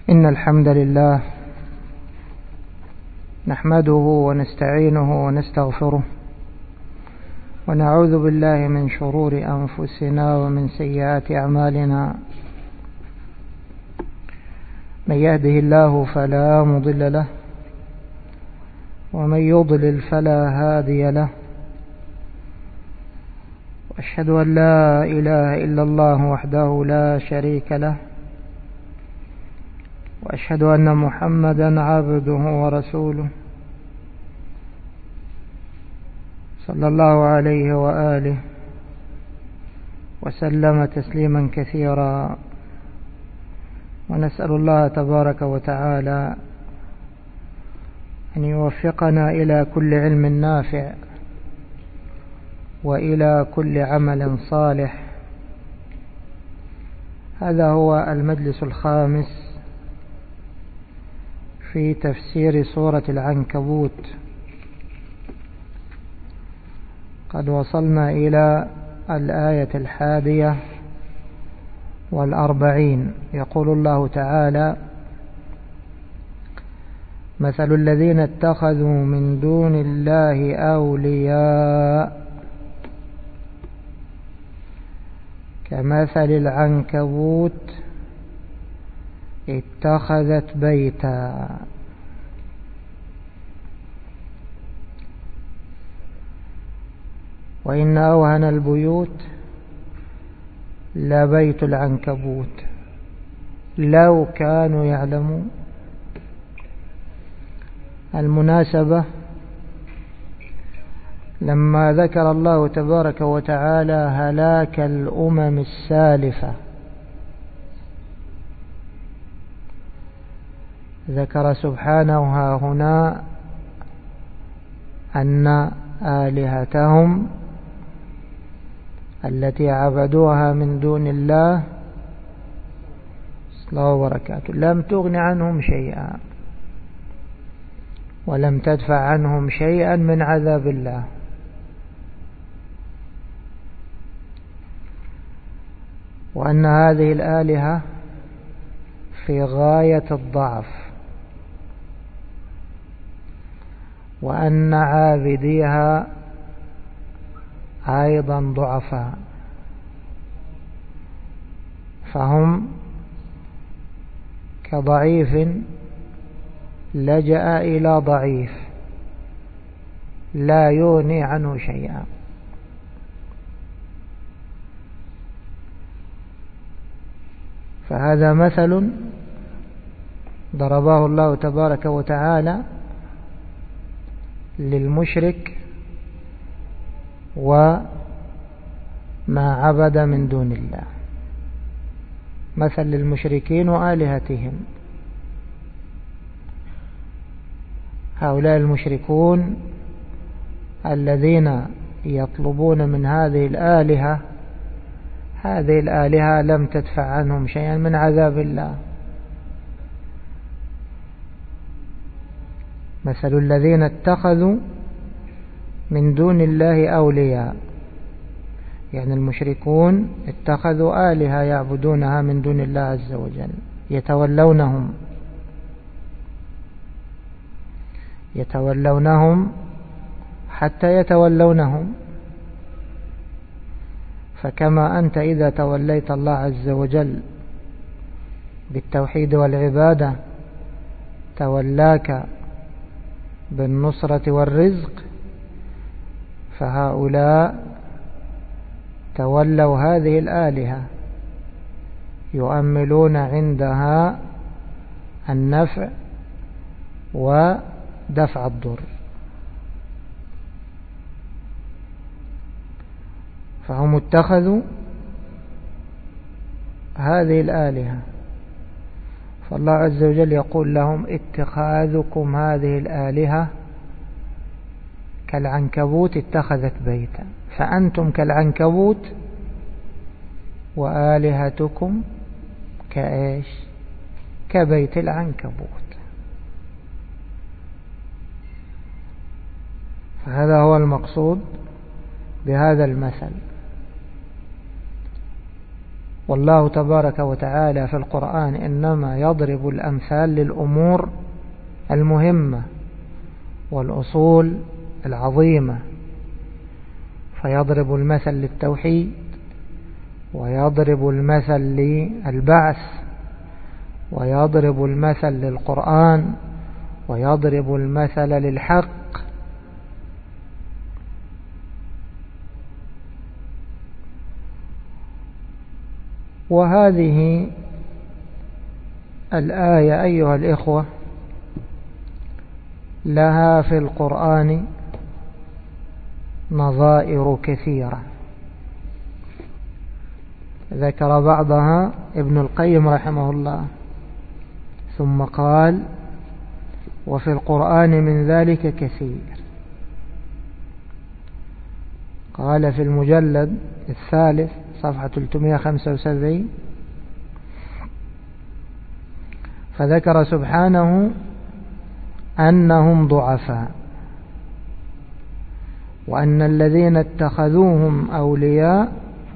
إن الحمد لله نحمده ونستعينه ونستغفره ونعوذ بالله من شرور أنفسنا ومن سيئات أعمالنا. من يهده الله فلا مضل له ومن يضلل فلا هادي له، وأشهد أن لا إله إلا الله وحده لا شريك له، وأشهد أن محمدا عبده ورسوله صلى الله عليه وآله وسلم تسليما كثيرا. ونسأل الله تبارك وتعالى أن يوفقنا إلى كل علم نافع وإلى كل عمل صالح. هذا هو المجلس الخامس في تفسير سورة العنكبوت. قد وصلنا إلى الآية 41. يقول الله تعالى: مثل الذين اتخذوا من دون الله أولياء كمثل العنكبوت اتخذت بيتا. وإن أوهن البيوت لبيت العنكبوت لو كانوا يعلمون. المناسبة لما ذكر الله تبارك وتعالى هلاك الأمم السالفة ذكر سبحانه هنا أن آلهتهم التي عبدوها من دون الله صلى الله وبركاته لم تغن عنهم شيئا ولم تدفع عنهم شيئا من عذاب الله. وأن هذه الآلهة في غاية الضعف، وأن عابديها أيضا ضعفاء، فهم كضعيف لجأ إلى ضعيف لا يغني عنه شيئا. فهذا مثل ضربه الله تبارك وتعالى للمشرك وما عبد من دون الله، مثل للمشركين وآلهتهم. هؤلاء المشركون الذين يطلبون من هذه الآلهة، هذه الآلهة لم تدفع عنهم شيئا من عذاب الله. مثل الذين اتخذوا من دون الله أولياء، يعني المشركون اتخذوا آلهة يعبدونها من دون الله عز وجل، يتولونهم حتى يتولونهم. فكما أنت إذا توليت الله عز وجل بالتوحيد والعبادة تولاك بالنصرة والرزق، فهؤلاء تولوا هذه الآلهة يؤملون عندها النفع ودفع الضر. فهم اتخذوا هذه الآلهة، فالله عز وجل يقول لهم: اتخاذكم هذه الآلهة كالعنكبوت اتخذت بيتا، فأنتم كالعنكبوت وآلهتكم كإيش؟ كبيت العنكبوت. فهذا هو المقصود بهذا المثل. والله تبارك وتعالى في القرآن إنما يضرب الأمثال للأمور المهمة والأصول العظيمة، فيضرب المثل للتوحيد، ويضرب المثل للبعث، ويضرب المثل للقرآن، ويضرب المثل للحق. وهذه الآية أيها الإخوة لها في القرآن نظائر كثيرة، ذكر بعضها ابن القيم رحمه الله، ثم قال: وفي القرآن من ذلك كثير. قال في المجلد الثالث صفحة 375: فذكر سبحانه أنهم ضعفاء، وأن الذين اتخذوهم أولياء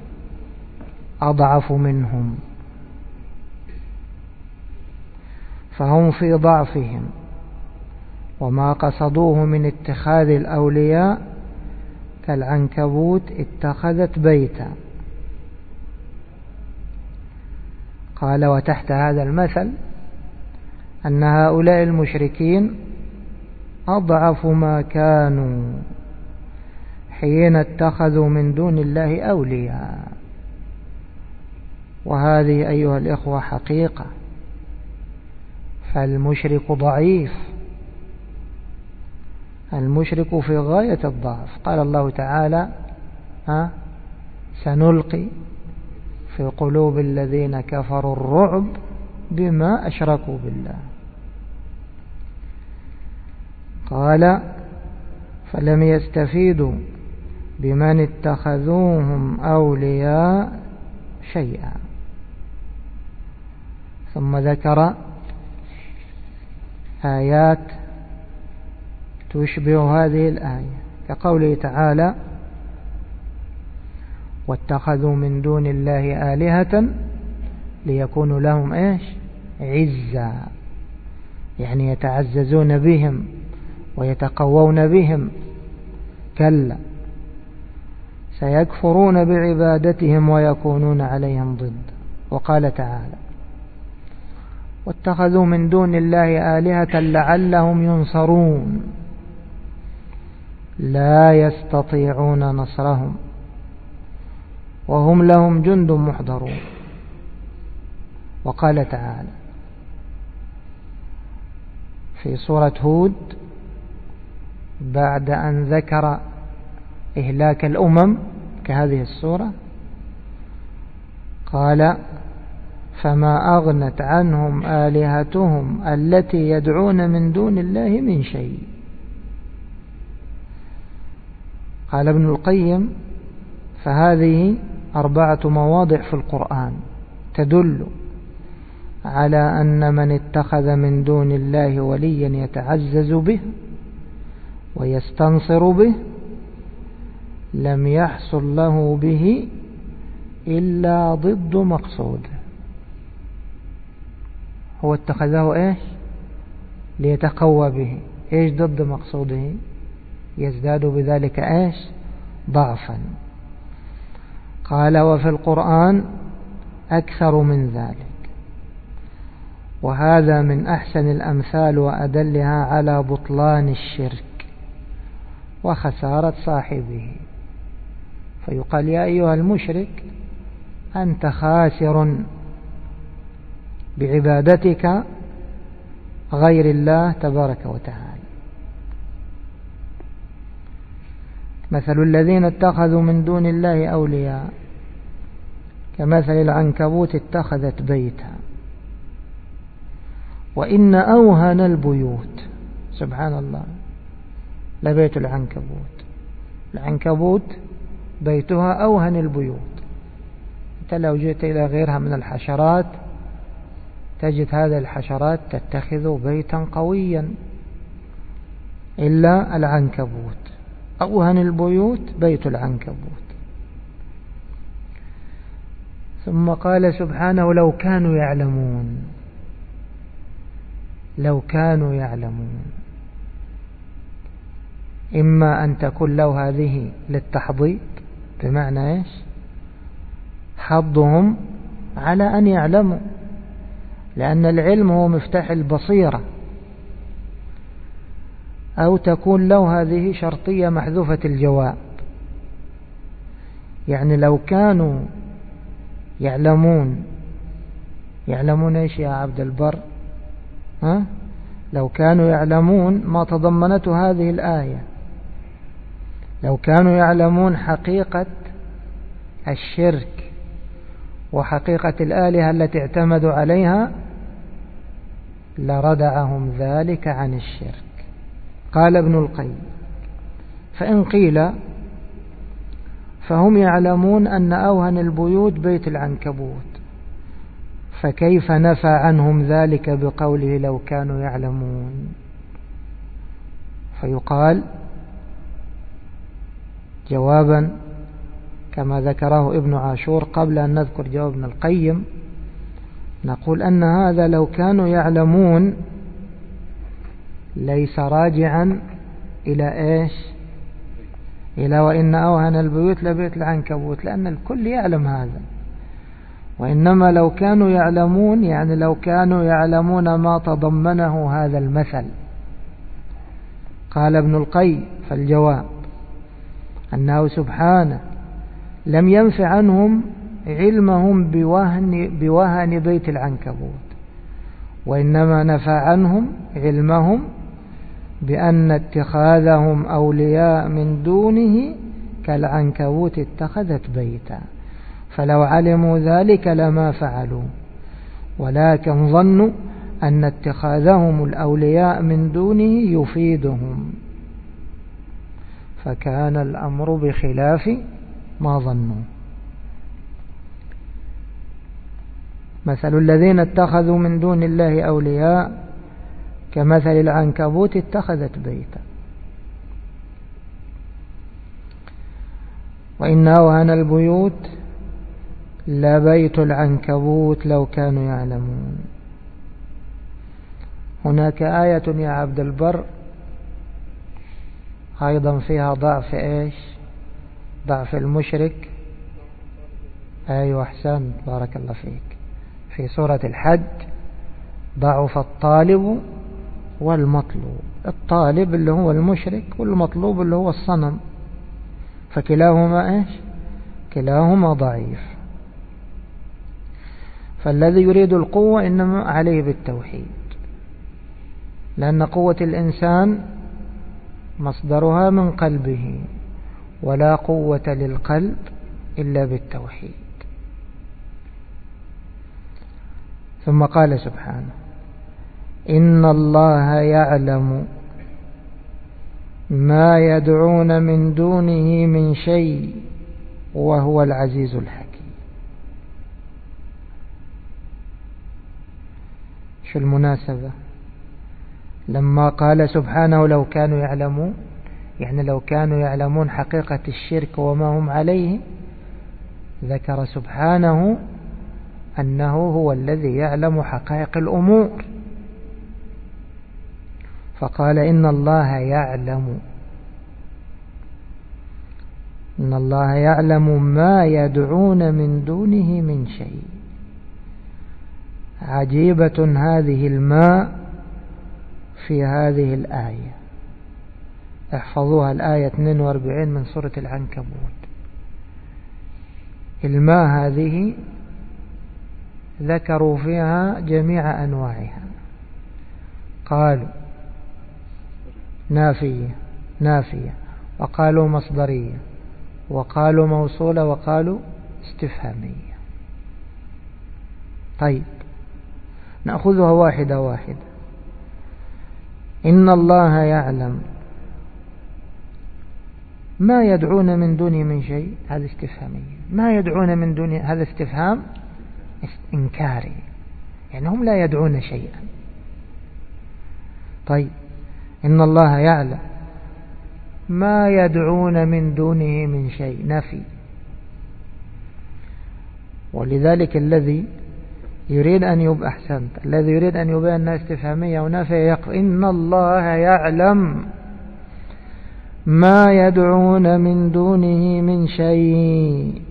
أضعف منهم، فهم في ضعفهم، وما قصدوه من اتخاذ الأولياء كالعنكبوت اتخذت بيتا. قال: وتحت هذا المثل أن هؤلاء المشركين أضعف ما كانوا حين اتخذوا من دون الله أولياء. وهذه أيها الإخوة حقيقة، فالمشرك ضعيف، المشرك في غاية الضعف. قال الله تعالى: سنلقي في قلوب الذين كفروا الرعب بما أشركوا بالله. قال: فلم يستفيدوا بمن اتخذوهم أولياء شيئا. ثم ذكر آيات تشبه هذه الآية، كقوله تعالى: واتخذوا من دون الله آلهة ليكونوا لهم عزا، يعني يتعززون بهم ويتقوون بهم. كلا، سيكفرون بعبادتهم ويكونون عليهم ضد. وقال تعالى: واتخذوا من دون الله آلهة لعلهم ينصرون لا يستطيعون نصرهم وهم لهم جند محضرون. وقال تعالى في سورة هود بعد أن ذكر إهلاك الأمم كهذه السورة، قال: فما أغنت عنهم آلهتهم التي يدعون من دون الله من شيء. قال ابن القيم: فهذه 4 مواضع في القرآن تدل على أن من اتخذ من دون الله وليا يتعزز به ويستنصر به لم يحصل له به إلا ضد مقصوده. هو اتخذه ليتقوى به، ضد مقصوده؟ يزداد بذلك ضعفا. قال: وفي القرآن أكثر من ذلك، وهذا من أحسن الأمثال وأدلها على بطلان الشرك وخسارة صاحبه. فيقال: يا أيها المشرك أنت خاسر بعبادتك غير الله تبارك وتعالى. مثل الذين اتخذوا من دون الله أولياء كمثل العنكبوت اتخذت بيتا وإن أوهن البيوت، سبحان الله، لبيت العنكبوت، العنكبوت بيتها أوهن البيوت. أنت لو جئت إلى غيرها من الحشرات تجد هذه الحشرات تتخذ بيتا قويا، إلا العنكبوت أوهن البيوت بيت العنكبوت. ثم قال سبحانه لو كانوا يعلمون، لو كانوا يعلمون، إما أن تكون لو هذه للتحضيض بمعنى إيش؟ حضهم على أن يعلموا، لأن العلم هو مفتاح البصيرة، أو تكون لو هذه شرطية محذوفة الجواب، يعني لو كانوا يعلمون. يعلمون إيش يا عبد البر؟ لو كانوا يعلمون ما تضمنته هذه الآية، لو كانوا يعلمون حقيقة الشرك وحقيقة الآلهة التي اعتمدوا عليها لردعهم ذلك عن الشرك. قال ابن القيم: فإن قيل فهم يعلمون أن أوهن البيوت بيت العنكبوت، فكيف نفى عنهم ذلك بقوله لو كانوا يعلمون؟ فيقال جوابا كما ذكره ابن عاشور قبل أن نذكر جواب ابن القيم، نقول أن هذا لو كانوا يعلمون ليس راجعا إلى إيش؟ إلى وإن أوهن البيوت لبيت العنكبوت، لأن الكل يعلم هذا. وإنما لو كانوا يعلمون يعني لو كانوا يعلمون ما تضمنه هذا المثل. قال ابن القيم: فالجواب أنه سبحانه لم ينف عنهم علمهم بوهن بيت العنكبوت، وإنما نفى عنهم علمهم بأن اتخاذهم أولياء من دونه كالعنكبوت اتخذت بيتا، فلو علموا ذلك لما فعلوا، ولكن ظنوا أن اتخاذهم الأولياء من دونه يفيدهم، فكان الأمر بخلاف ما ظنوا. مثل الذين اتخذوا من دون الله أولياء كمثل العنكبوت اتخذت بيتا، وإن أوهن البيوت لبيت العنكبوت لو كانوا يعلمون. هناك آية يا عبد البر أيضا فيها ضعف إيش؟ ضعف المشرك. أيوة أحسن، بارك الله فيك. في سورة الحج: ضعف الطالب والمطلوب. الطالب اللي هو المشرك، والمطلوب اللي هو الصنم، فكلاهما إيش؟ كلاهما ضعيف. فالذي يريد القوة إنما عليه بالتوحيد، لأن قوة الإنسان مصدرها من قلبه، ولا قوة للقلب إلا بالتوحيد. ثم قال سبحانه: إن الله يعلم ما يدعون من دونه من شيء وهو العزيز الحكيم. شو المناسبة؟ لما قال سبحانه لو كانوا يعلمون، يعني لو كانوا يعلمون حقيقة الشرك وما هم عليه، ذكر سبحانه أنه هو الذي يعلم حقائق الأمور، فقال إن الله يعلم، إن الله يعلم ما يدعون من دونه من شيء. عجيبة هذه الماء في هذه الآية. احفظوها، الآية 42 من سورة العنكبوت. الماء هذه ذكروا فيها جميع أنواعها، قالوا نافية، وقالوا مصدرية، وقالوا موصولة، وقالوا استفهامية. طيب نأخذها واحدة واحدة. إن الله يعلم ما يدعون من دونه من شيء، هذا استفهامية. ما يدعون من دونه، هذا استفهام إنكاري، يعني هم لا يدعون شيئا. طيب إن الله يعلم ما يدعون من دونه من شيء، نفي. ولذلك الذي يريد أن يبين أنها استفهامية ونافية يقول إن الله يعلم ما يدعون من دونه من شيء.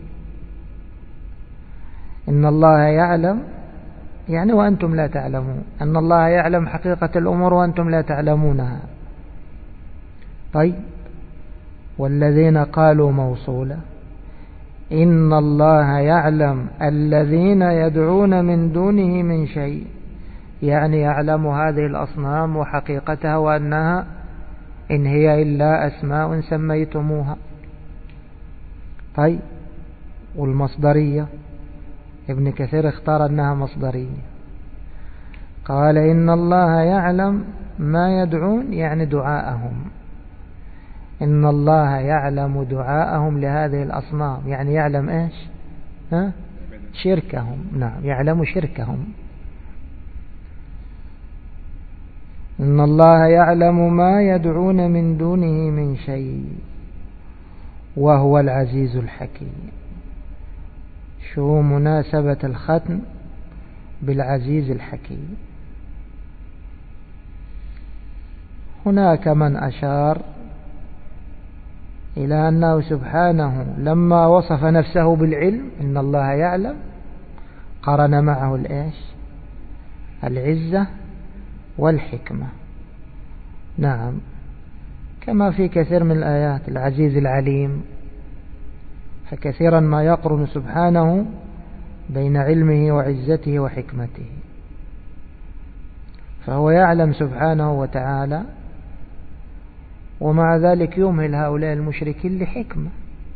إن الله يعلم يعني وأنتم لا تعلمون، أن الله يعلم حقيقة الأمور وأنتم لا تعلمونها. طيب، والذين قالوا موصولة، إن الله يعلم الذين يدعون من دونه من شيء، يعني يعلم هذه الأصنام وحقيقتها وأنها إن هي إلا أسماء سميتموها. طيب، والمصدرية ابن كثير اختار أنها مصدرية، قال إن الله يعلم ما يدعون يعني دعاءهم، إن الله يعلم دعاءهم لهذه الأصنام، يعني يعلم إيش؟ شركهم. نعم، يعلم شركهم. إن الله يعلم ما يدعون من دونه من شيء وهو العزيز الحكيم. شو مناسبة الختم بالعزيز الحكيم؟ هناك من أشار إلى أنه سبحانه لما وصف نفسه بالعلم إن الله يعلم قرن معه الإيش؟ العزة والحكمة. نعم، كما في كثير من الآيات العزيز العليم، فكثيرا ما يقرن سبحانه بين علمه وعزته وحكمته، فهو يعلم سبحانه وتعالى، ومع ذلك يمهل هؤلاء المشركين لحكمة،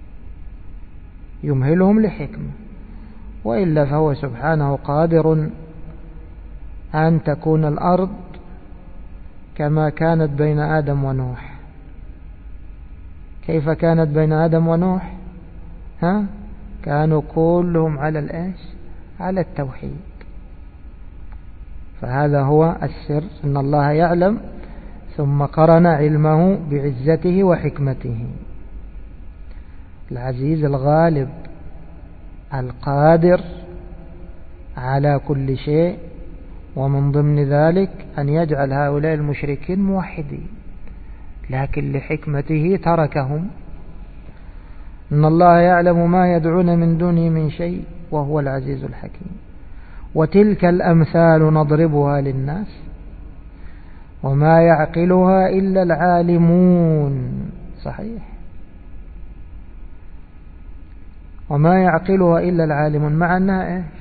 يمهلهم لحكمة، وإلا فهو سبحانه قادر أن تكون الأرض كما كانت بين آدم ونوح. كيف كانت بين آدم ونوح؟ كانوا كلهم على الإيش؟ على التوحيد. فهذا هو السر، إن الله يعلم ثم قرن علمه بعزته وحكمته. العزيز الغالب القادر على كل شيء، ومن ضمن ذلك أن يجعل هؤلاء المشركين موحدين، لكن لحكمته تركهم. إن الله يعلم ما يدعون من دونه من شيء وهو العزيز الحكيم. وتلك الأمثال نضربها للناس وما يعقلها إلا العالمون. صحيح، وما يعقلها إلا العالمون، مع أنها إيش؟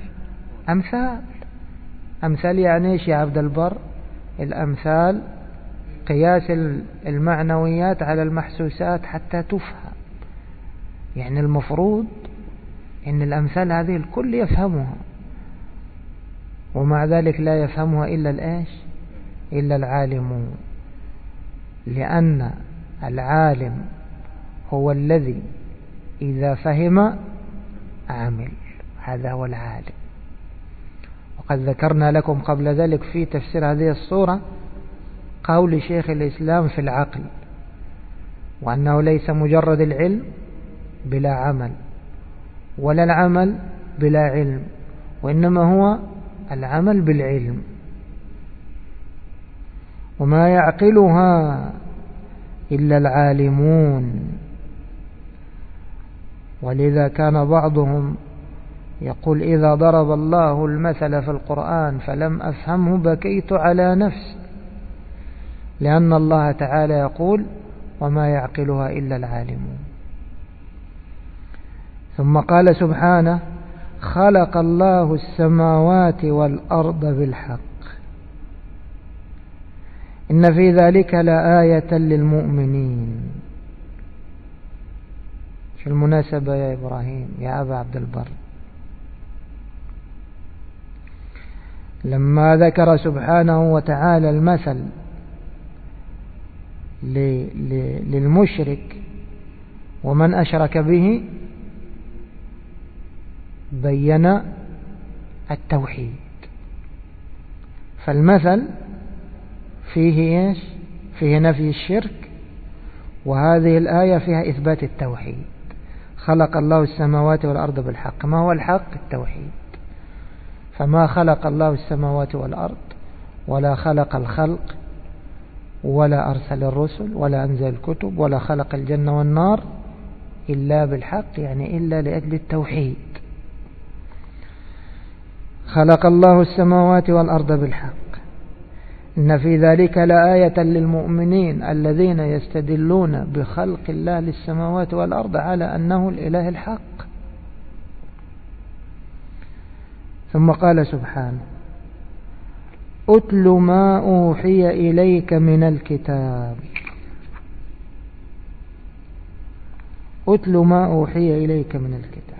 أمثال يعني إيش يا عبد البر؟ الأمثال قياس المعنويات على المحسوسات حتى تفهم. يعني المفروض أن الأمثال هذه الكل يفهمها، ومع ذلك لا يفهمها إلا الإيش؟ إلا العالمون، لأن العالم هو الذي إذا فهم عمل، هذا هو العالم. وقد ذكرنا لكم قبل ذلك في تفسير هذه الصورة قول شيخ الإسلام في العقل، وأنه ليس مجرد العلم بلا عمل ولا العمل بلا علم، وإنما هو العمل بالعلم. وما يعقلها إلا العالمون. ولذا كان بعضهم يقول إذا ضرب الله المثل في القرآن فلم أفهمه بكيت على نفسي، لأن الله تعالى يقول وما يعقلها إلا العالمون. ثم قال سبحانه خلق الله السماوات والأرض بالحق إن في ذلك لآية للمؤمنين. شو المناسبة يا إبراهيم يا أبا عبد البر؟ لما ذكر سبحانه وتعالى المثل للمشرك ومن أشرك به بين التوحيد، فالمثل فيه إيش؟ فيه نفي الشرك، وهذه الآية فيها إثبات التوحيد. خلق الله السماوات والأرض بالحق. ما هو الحق؟ التوحيد. فما خلق الله السماوات والأرض ولا خلق الخلق ولا أرسل الرسل ولا أنزل الكتب ولا خلق الجنة والنار إلا بالحق، يعني إلا لأجل التوحيد. خلق الله السماوات والأرض بالحق. إن في ذلك لآية للمؤمنين الذين يستدلون بخلق الله للسماوات والأرض على أنه الإله الحق. ثم قال سبحانه: أتل ما أوحي إليك من الكتاب. أتل ما أوحي إليك من الكتاب.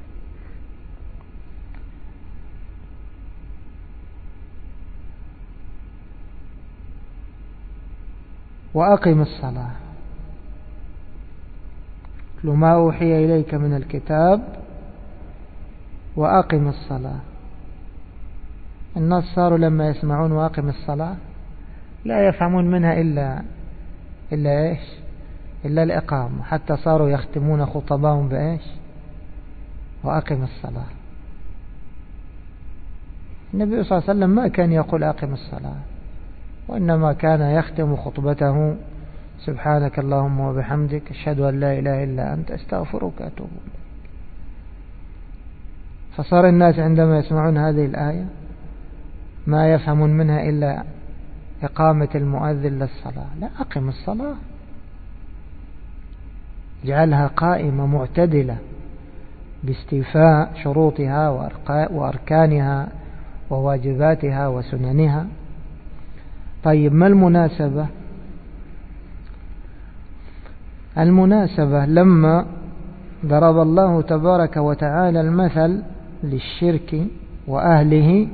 وأقم الصلاة. أتل ما أوحي إليك من الكتاب وأقم الصلاة. الناس صاروا لما يسمعون وأقم الصلاة لا يفهمون منها إلا إيش؟ إلا الإقامة. حتى صاروا يختمون خطبهم بإيش؟ وأقم الصلاة. النبي صلى الله عليه وسلم ما كان يقول أقم الصلاة، وإنما كان يختم خطبته: سبحانك اللهم وبحمدك أشهد أن لا إله إلا أنت أستغفرك وأتوب إليك. فصار الناس عندما يسمعون هذه الآية ما يفهمون منها إلا إقامة المؤذن للصلاة. لا، أقم الصلاة، اجعلها قائمة معتدلة باستيفاء شروطها وأركانها وواجباتها وسننها. طيب، ما المناسبة؟ المناسبة لما ضرب الله تبارك وتعالى المثل للشرك وأهله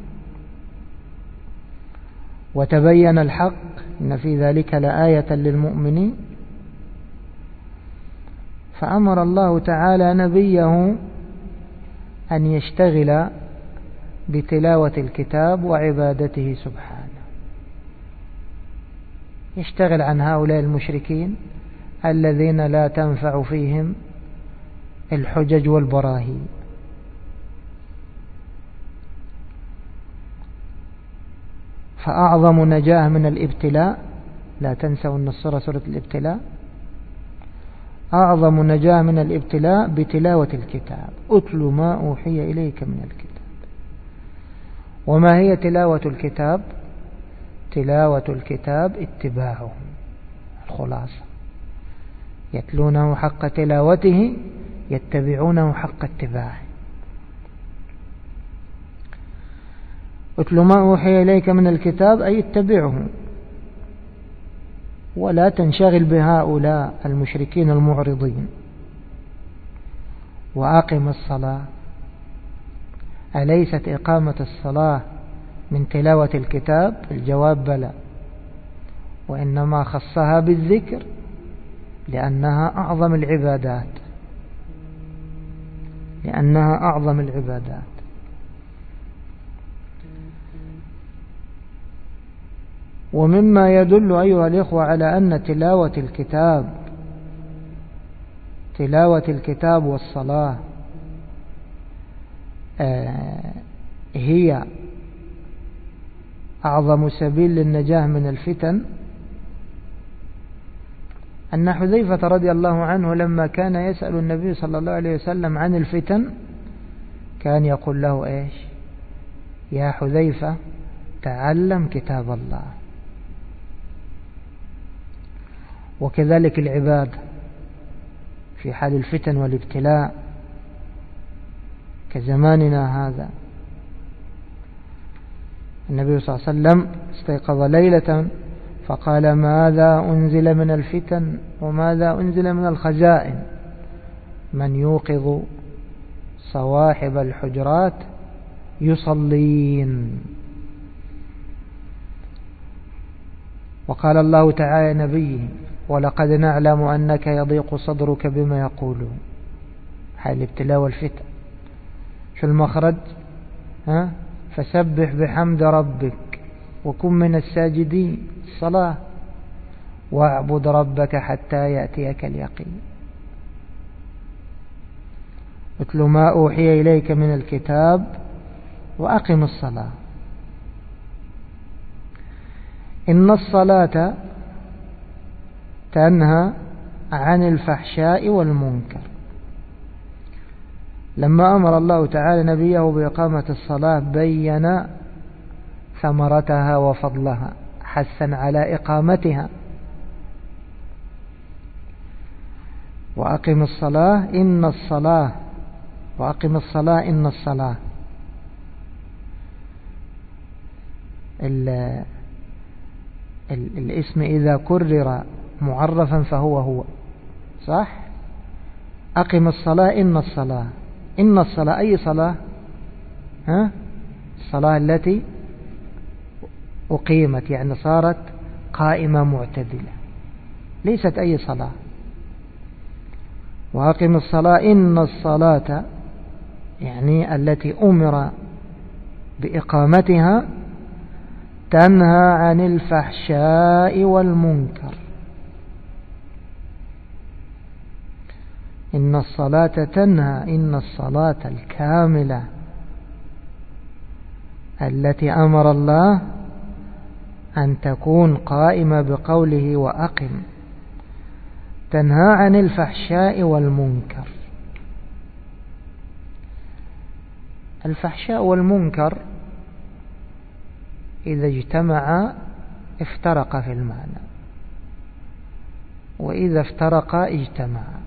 وتبين الحق، إن في ذلك لآية للمؤمنين، فأمر الله تعالى نبيه أن يشتغل بتلاوة الكتاب وعبادته سبحانه، يشتغل عن هؤلاء المشركين الذين لا تنفع فيهم الحجج والبراهين. فأعظم نجاة من الابتلاء، لا تنسوا أن السورة سورة الابتلاء، أعظم نجاة من الابتلاء بتلاوة الكتاب. أتل ما أوحي إليك من الكتاب. وما هي تلاوة الكتاب؟ تلاوة الكتاب اتباعه، الخلاصة، يتلونه حق تلاوته يتبعونه حق اتباعه. أتل ما أوحي إليك من الكتاب أي اتبعه، ولا تنشغل بهؤلاء المشركين المعرضين. وأقم الصلاة، أليست إقامة الصلاة من تلاوة الكتاب؟ الجواب بلى، وإنما خصها بالذكر لأنها أعظم العبادات، لأنها أعظم العبادات. ومما يدل أيها الإخوة على أن تلاوة الكتاب والصلاة هي أعظم سبيل للنجاة من الفتن، أن حذيفة رضي الله عنه لما كان يسأل النبي صلى الله عليه وسلم عن الفتن كان يقول له إيش؟ يا حذيفة تعلم كتاب الله. وكذلك العباد في حال الفتن والابتلاء كزماننا هذا. النبي صلى الله عليه وسلم استيقظ ليلة فقال: ماذا أنزل من الفتن وماذا أنزل من الخزائن؟ من يوقظ صواحب الحجرات يصلين. وقال الله تعالى نبيه: ولقد نعلم أنك يضيق صدرك بما يقولون. حال الابتلاء والفتن شو المخرج؟ فسبح بحمد ربك وكن من الساجدين، الصلاة، واعبد ربك حتى يأتيك اليقين. اتل ما أوحي إليك من الكتاب وأقم الصلاة. إن الصلاة تنهى عن الفحشاء والمنكر. لما أمر الله تعالى نبيه بإقامة الصلاة بين ثمرتها وفضلها، حثا على إقامتها. وأقم الصلاة إن الصلاة، وأقم الصلاة إن الصلاة. الاسم إذا كرر معرفا فهو هو، صح؟ أقم الصلاة إن الصلاة. إن الصلاة أي صلاة؟ الصلاة التي أقيمت، يعني صارت قائمة معتدلة، ليست أي صلاة. وأقم الصلاة إن الصلاة يعني التي أمر بإقامتها تنهى عن الفحشاء والمنكر. إن الصلاة تنهى، إن الصلاة الكاملة التي أمر الله أن تكون قائمة بقوله وأقم، تنهى عن الفحشاء والمنكر. الفحشاء والمنكر إذا اجتمعا افترقا في المعنى، وإذا افترقا اجتمعا.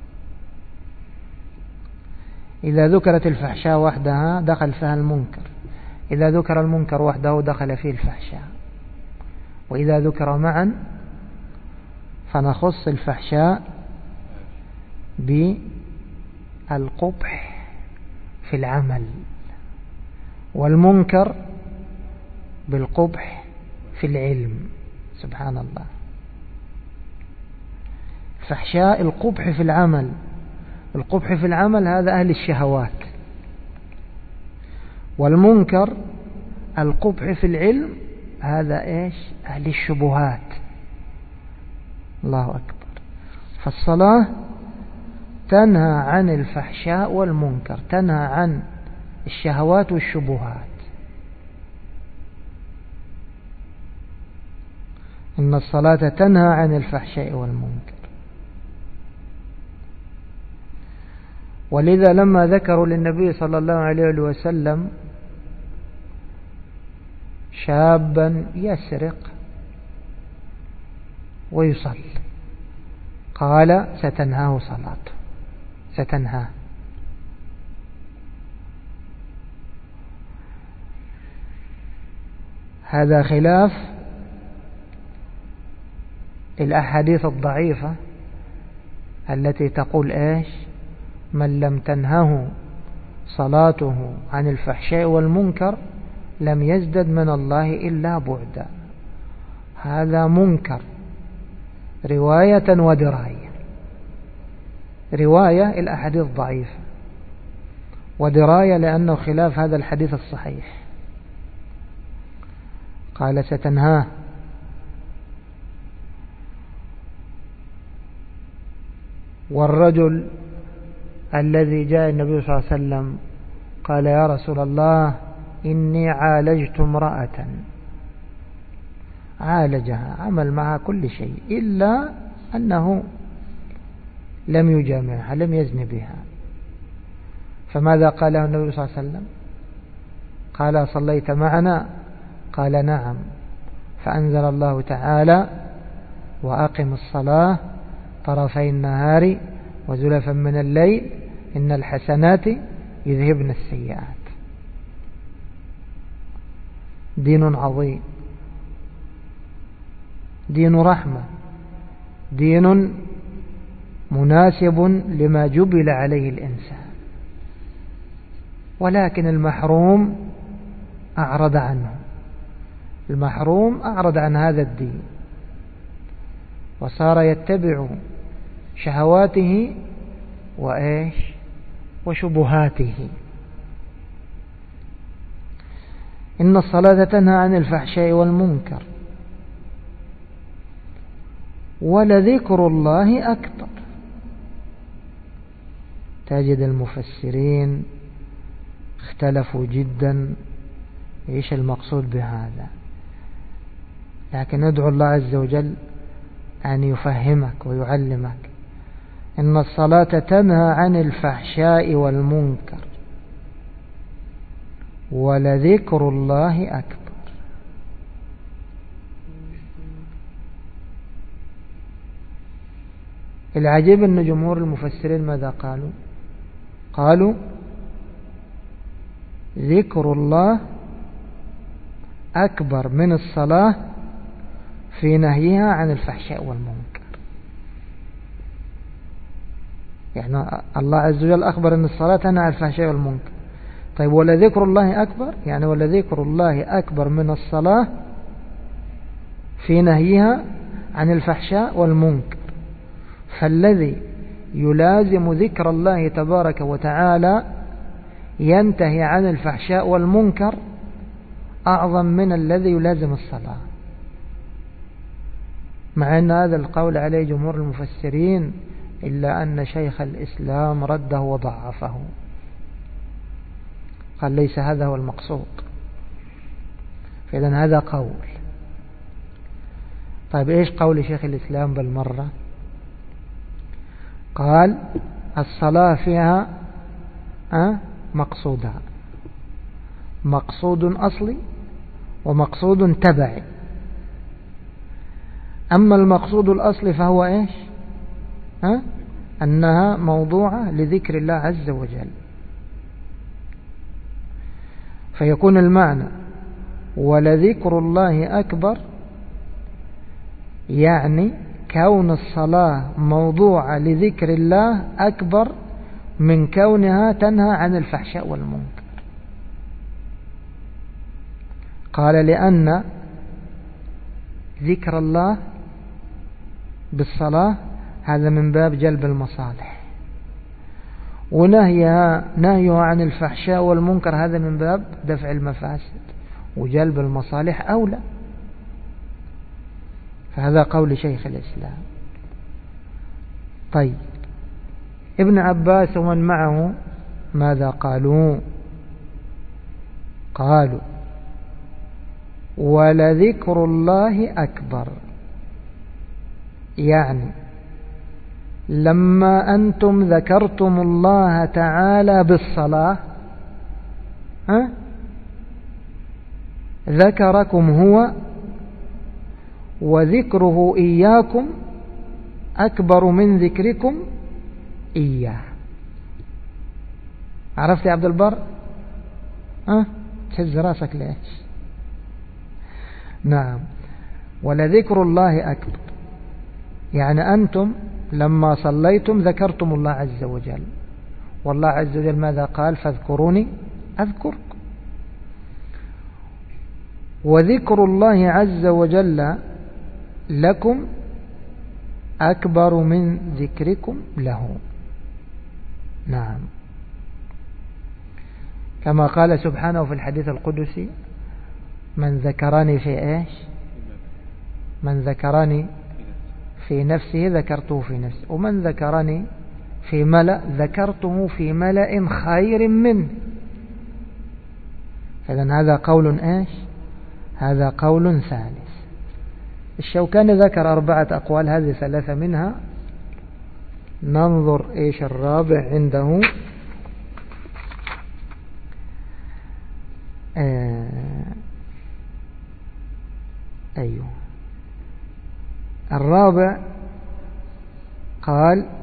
إذا ذكرت الفحشاء وحدها دخل فيها المنكر، إذا ذكر المنكر وحده دخل فيه الفحشاء، وإذا ذكر معا فنخص الفحشاء بالقبح في العمل، والمنكر بالقبح في العلم. سبحان الله. الفحشاء القبح في العمل، القبح في العمل هذا أهل الشهوات، والمنكر القبح في العلم هذا إيش؟ أهل الشبهات. الله أكبر. فالصلاة تنهى عن الفحشاء والمنكر، تنهى عن الشهوات والشبهات. إن الصلاة تنهى عن الفحشاء والمنكر. ولذا لما ذكروا للنبي صلى الله عليه وسلم شابا يسرق ويصلي، قال ستنهاه صلاته، ستنهاه. هذا خلاف الأحاديث الضعيفة التي تقول إيش؟ من لم تنهه صلاته عن الفحشاء والمنكر لم يزدد من الله إلا بعدا. هذا منكر رواية ودراية. رواية الأحاديث ضعيفة، ودراية لأنه خلاف هذا الحديث الصحيح. قال ستنهاه. والرجل الذي جاء النبي صلى الله عليه وسلم قال يا رسول الله إني عالجت امرأة، عالجها، عمل معها كل شيء إلا أنه لم يجامعها، لم يزن بها. فماذا قال له النبي صلى الله عليه وسلم؟ قال صليت معنا؟ قال نعم. فأنزل الله تعالى وأقم الصلاة طرفي النهار وزلفا من الليل إن الحسنات يذهبن السيئات. دين عظيم، دين رحمة، دين مناسب لما جبل عليه الإنسان. ولكن المحروم أعرض عنه، المحروم أعرض عن هذا الدين وصار يتبع شهواته وإيش وشبهاته. إن الصلاة تنهى عن الفحشاء والمنكر ولذكر الله أكبر. تجد المفسرين اختلفوا جدا ايش المقصود بهذا، لكن ندعو الله عز وجل أن يفهمك ويعلمك إن الصلاة تنهى عن الفحشاء والمنكر ولذكر الله أكبر. العجيب أن جمهور المفسرين ماذا قالوا؟ قالوا ذكر الله أكبر من الصلاة في نهيها عن الفحشاء والمنكر. يعني الله عز وجل أخبر أن الصلاة تنهى عن الفحشاء والمنكر، طيب ولذكر الله أكبر، يعني ولذكر الله أكبر من الصلاة في نهيها عن الفحشاء والمنكر. فالذي يلازم ذكر الله تبارك وتعالى ينتهي عن الفحشاء والمنكر أعظم من الذي يلازم الصلاة، مع أن هذا القول عليه جمهور المفسرين، إلا أن شيخ الإسلام رده وضعفه، قال ليس هذا هو المقصود. فإذن هذا قول. طيب إيش قول شيخ الإسلام بالمرة؟ قال الصلاة فيها مقصودها، مقصود أصلي ومقصود تبعي. أما المقصود الأصلي فهو إيش؟ أنها موضوعة لذكر الله عز وجل، فيكون المعنى ولذكر الله أكبر، يعني كون الصلاة موضوعة لذكر الله أكبر من كونها تنهى عن الفحشاء والمنكر. قال لأن ذكر الله بالصلاة هذا من باب جلب المصالح، ونهيها عن الفحشاء والمنكر هذا من باب دفع المفاسد، وجلب المصالح أولى. فهذا قول شيخ الإسلام. طيب ابن عباس ومن معه ماذا قالوا؟ قالوا ولذكر الله أكبر، يعني لما أنتم ذكرتم الله تعالى بالصلاة ذكركم هو، وذكره إياكم أكبر من ذكركم إياه. عرفت يا عبد البر؟ تهز راسك ليش؟ نعم، ولذكر الله أكبر، يعني أنتم لما صليتم ذكرتم الله عز وجل، والله عز وجل ماذا قال؟ فاذكروني أذكركم. وذكر الله عز وجل لكم أكبر من ذكركم له. نعم، كما قال سبحانه في الحديث القدسي: من ذكرني في إيش؟ من ذكرني في نفسه ذكرته في نفسه، ومن ذكرني في ملأ ذكرته في ملأ خير منه. إذن هذا قول إيش؟ هذا قول ثالث. الشوكاني ذكر 4 أقوال، هذه 3 منها. ننظر إيش الرابع عنده. أيوه، الرابع قال: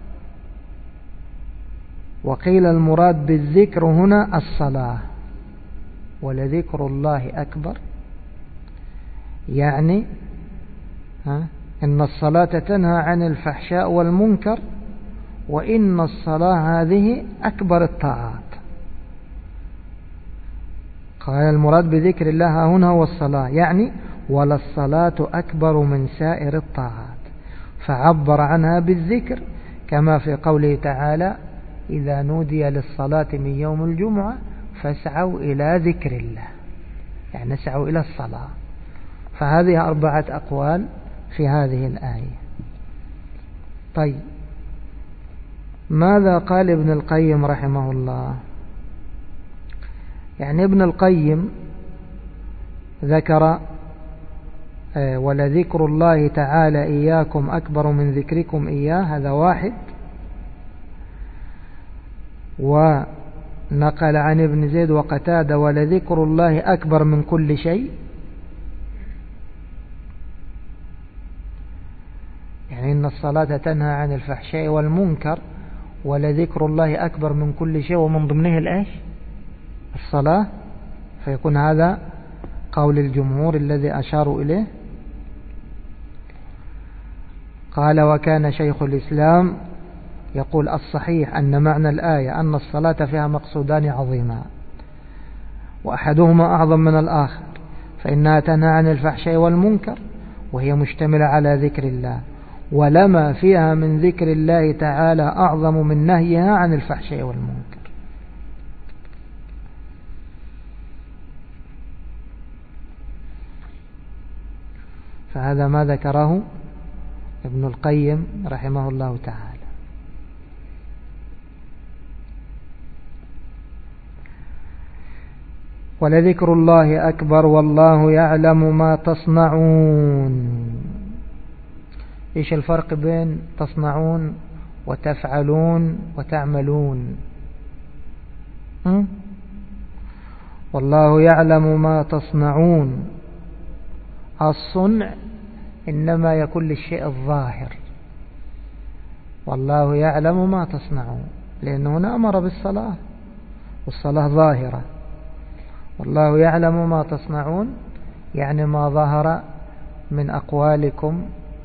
وقيل المراد بالذكر هنا الصلاة، ولذكر الله أكبر، يعني إن الصلاة تنهى عن الفحشاء والمنكر، وإن الصلاة هذه أكبر الطاعات. قال المراد بذكر الله هنا هو الصلاة، يعني ولا الصلاة أكبر من سائر الطاعات، فعبر عنها بالذكر، كما في قوله تعالى: إذا نودي للصلاة من يوم الجمعة فاسعوا إلى ذكر الله، يعني اسعوا إلى الصلاة. فهذه 4 أقوال في هذه الآية. طيب، ماذا قال ابن القيم رحمه الله؟ يعني ابن القيم ذكر ولذكر الله تعالى إياكم أكبر من ذكركم إياه، هذا واحد. ونقل عن ابن زيد وقتادة ولذكر الله أكبر من كل شيء، يعني إن الصلاة تنهى عن الفحشاء والمنكر، ولذكر الله أكبر من كل شيء، ومن ضمنه الإيش؟ الصلاة. فيكون هذا قول الجمهور الذي أشاروا إليه. قال وكان شيخ الإسلام يقول الصحيح أن معنى الآية أن الصلاة فيها مقصودان عظيمان، وأحدهما أعظم من الآخر، فإنها تنهى عن الفحشاء والمنكر وهي مشتملة على ذكر الله، ولما فيها من ذكر الله تعالى أعظم من نهيها عن الفحشاء والمنكر. فهذا ما ذكره ابن القيم رحمه الله تعالى. ولذكر الله أكبر والله يعلم ما تصنعون. إيش الفرق بين تصنعون وتفعلون وتعملون؟ والله يعلم ما تصنعون، الصنع إنما يكون للشيء الظاهر، والله يعلم ما تصنعون، لأنه هنا أمر بالصلاة والصلاة ظاهرة. والله يعلم ما تصنعون يعني ما ظهر من أقوالكم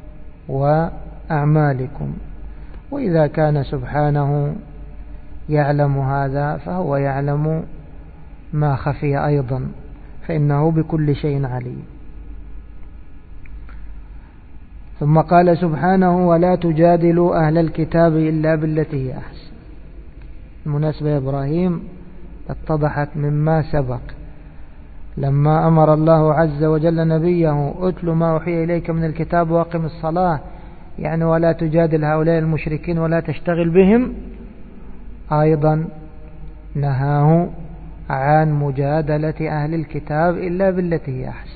وأعمالكم. وإذا كان سبحانه يعلم هذا فهو يعلم ما خفي أيضا، فإنه بكل شيء عليم. ثم قال سبحانه ولا تجادلوا أهل الكتاب إلا بالتي هي أحسن. المناسبة يا إبراهيم اتضحت مما سبق، لما أمر الله عز وجل نبيه أتل ما أوحي إليك من الكتاب واقم الصلاة، يعني ولا تجادل هؤلاء المشركين ولا تشتغل بهم، أيضا نهاه عن مجادلة أهل الكتاب إلا بالتي هي أحسن.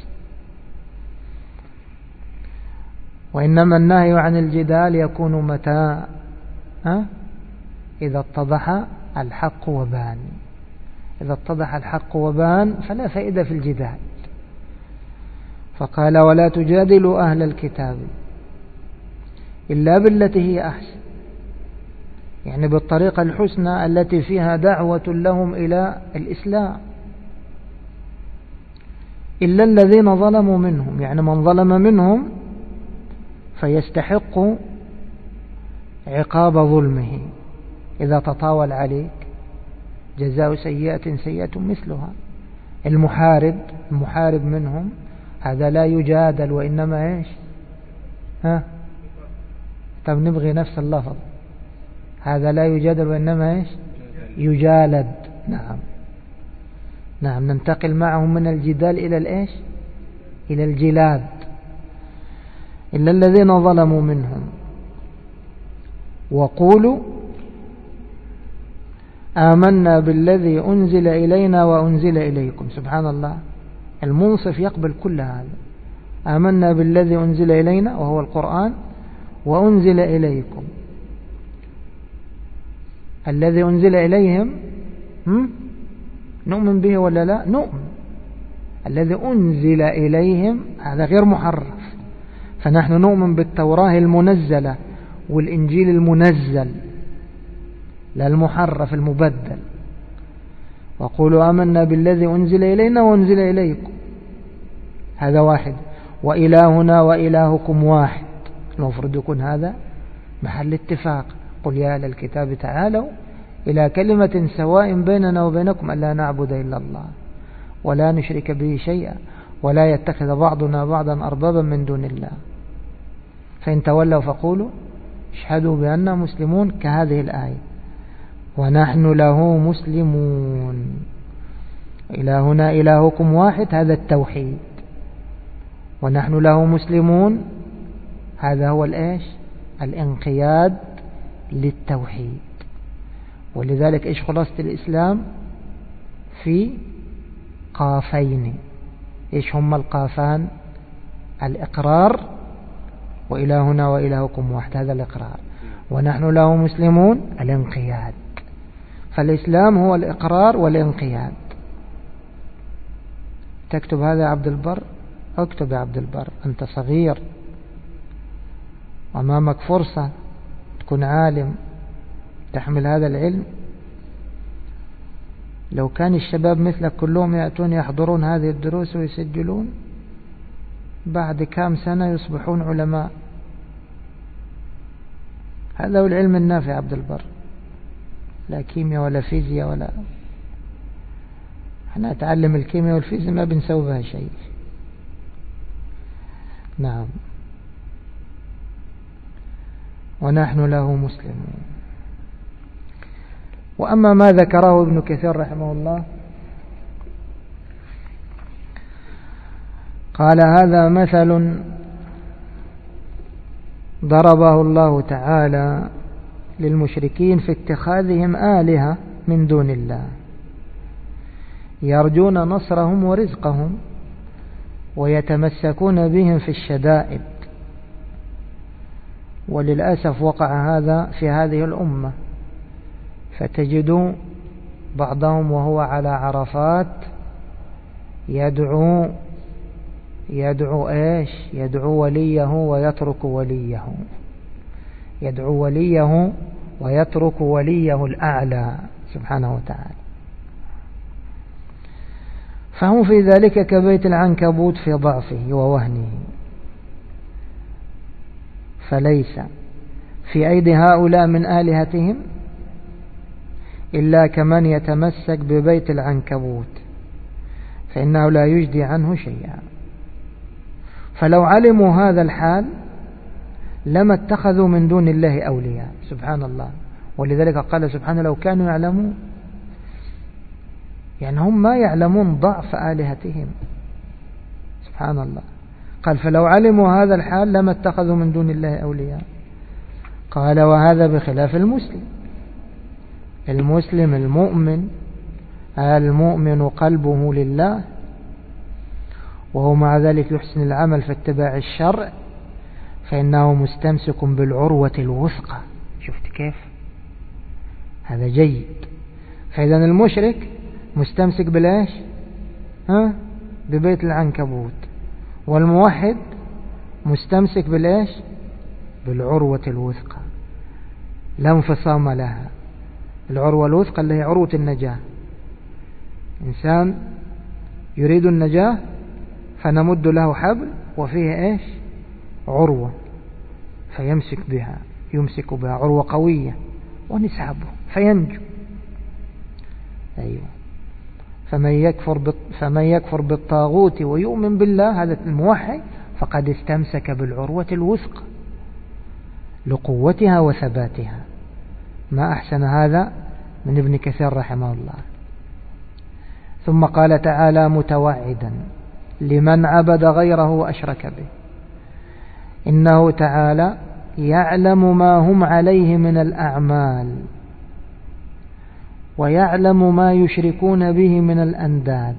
وإنما النهي عن الجدال يكون متى؟ إذا اتضح الحق وبان. إذا اتضح الحق وبان فلا فائدة في الجدال. فقال ولا تجادلوا أهل الكتاب إلا بالتي هي أحسن، يعني بالطريقة الحسنى التي فيها دعوة لهم إلى الإسلام، إلا الذين ظلموا منهم، يعني من ظلم منهم فيستحق عقاب ظلمه. إذا تطاول عليك جزاء سيئة سيئة مثلها. المحارب منهم هذا لا يجادل، وإنما إيش؟ طب نبغي نفس اللفظ، هذا لا يجادل وإنما إيش؟ يجالد. نعم ننتقل معهم من الجدال إلى الإيش؟ إلى الجلاد. إلا الذين ظلموا منهم وقولوا آمنا بالذي أنزل إلينا وأنزل إليكم. سبحان الله، المنصف يقبل كل هذا. آمنا بالذي أنزل إلينا وهو القرآن وأنزل إليكم. الذي أنزل إليهم نؤمن به ولا لا؟ نؤمن. الذي أنزل إليهم هذا غير محرف، فنحن نؤمن بالتوراة المنزلة والإنجيل المنزل، لا المحرف المبدل. وقولوا آمنا بالذي أنزل إلينا وأنزل إليكم، هذا واحد. وإلهنا وإلهكم واحد، المفروض يكون هذا محل اتفاق. قل يا أهل الكتاب تعالوا إلى كلمة سواء بيننا وبينكم ألا نعبد إلا الله ولا نشرك به شيئا ولا يتخذ بعضنا بعضا أربابا من دون الله، فإن تولوا فقولوا اشهدوا بأننا مسلمون، كهذه الآية ونحن له مسلمون. إلهنا إلهكم واحد، هذا التوحيد. ونحن له مسلمون، هذا هو الإيش؟ الانقياد للتوحيد. ولذلك إيش خلاصة الإسلام؟ في قافين. إيش هما القافان؟ الإقرار وإلهنا وإلهكم واحد، هذا الإقرار، ونحن له مسلمون الانقياد. فالإسلام هو الإقرار والانقياد. تكتب هذا يا عبد البر؟ اكتب يا عبد البر، أنت صغير أمامك فرصة تكون عالم تحمل هذا العلم. لو كان الشباب مثلك كلهم يأتون يحضرون هذه الدروس ويسجلون، بعد كام سنة يصبحون علماء. هذا هو العلم النافع عبد البر، لا كيمياء ولا فيزياء ولا. احنا نتعلم الكيمياء والفيزياء ما بنسوي بها شيء. نعم. ونحن له مسلمون. وأما ما ذكره ابن كثير رحمه الله، قال هذا مثل ضربه الله تعالى للمشركين في اتخاذهم آلهة من دون الله يرجون نصرهم ورزقهم ويتمسكون بهم في الشدائد. وللأسف وقع هذا في هذه الأمة، فتجد بعضهم وهو على عرفات يدعو إيش؟ يدعو وليه ويترك وليه، يدعو وليه ويترك وليه الأعلى سبحانه وتعالى. فهم في ذلك كبيت العنكبوت في ضعفه ووهنه. فليس في أيدي هؤلاء من آلهتهم إلا كمن يتمسك ببيت العنكبوت، فإنه لا يجدي عنه شيئا. فلو علموا هذا الحال لما اتخذوا من دون الله أولياء. سبحان الله. ولذلك قال سبحانه لو كانوا يعلمون، يعني هم ما يعلمون ضعف آلهتهم. سبحان الله. قال فلو علموا هذا الحال لما اتخذوا من دون الله أولياء. قال وهذا بخلاف المسلم. المسلم المؤمن قلبه لله، وهو مع ذلك يحسن العمل في اتباع الشرع، فإنه مستمسك بالعروة الوثقى. شفت كيف؟ هذا جيد. فإذا المشرك مستمسك بالإيش؟ ببيت العنكبوت. والموحد مستمسك بالإيش؟ بالعروة الوثقى لا انفصام لها. العروة الوثقى اللي هي عروة النجاة. إنسان يريد النجاة فنمد له حبل وفيه إيش؟ عروة، فيمسك بها، يمسك بها عروة قوية ونسحبه فينجو. أيوة. فمن يكفر بالطاغوت ويؤمن بالله، هذا الموحد، فقد استمسك بالعروة الوثقى لقوتها وثباتها. ما أحسن هذا من ابن كثير رحمه الله. ثم قال تعالى متوعدا لمن عبد غيره وأشرك به: إنه تعالى يعلم ما هم عليه من الأعمال، ويعلم ما يشركون به من الأنداد.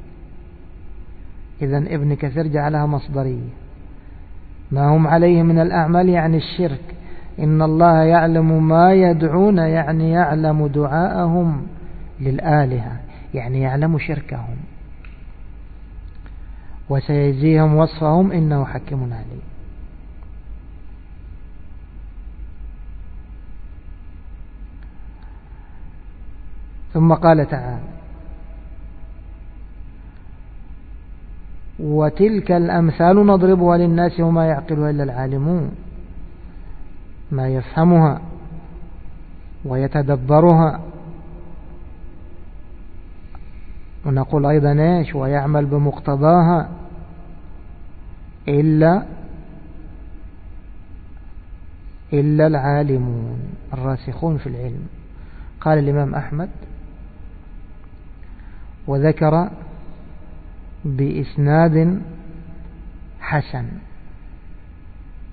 إذن ابن كثير جعلها مصدرية. ما هم عليه من الأعمال يعني الشرك. إن الله يعلم ما يدعون، يعني يعلم دعاءهم للآلهة، يعني يعلم شركهم، وسيجزيهم وصفهم إنه حكيم عليم. ثم قال تعالى: وتلك الأمثال نضربها للناس وما يعقلها إلا العالمون. ما يفهمها ويتدبرها. ونقول أيضا إيش؟ ويعمل بمقتضاها إلا العالمون الراسخون في العلم. قال الإمام أحمد وذكر بإسناد حسن،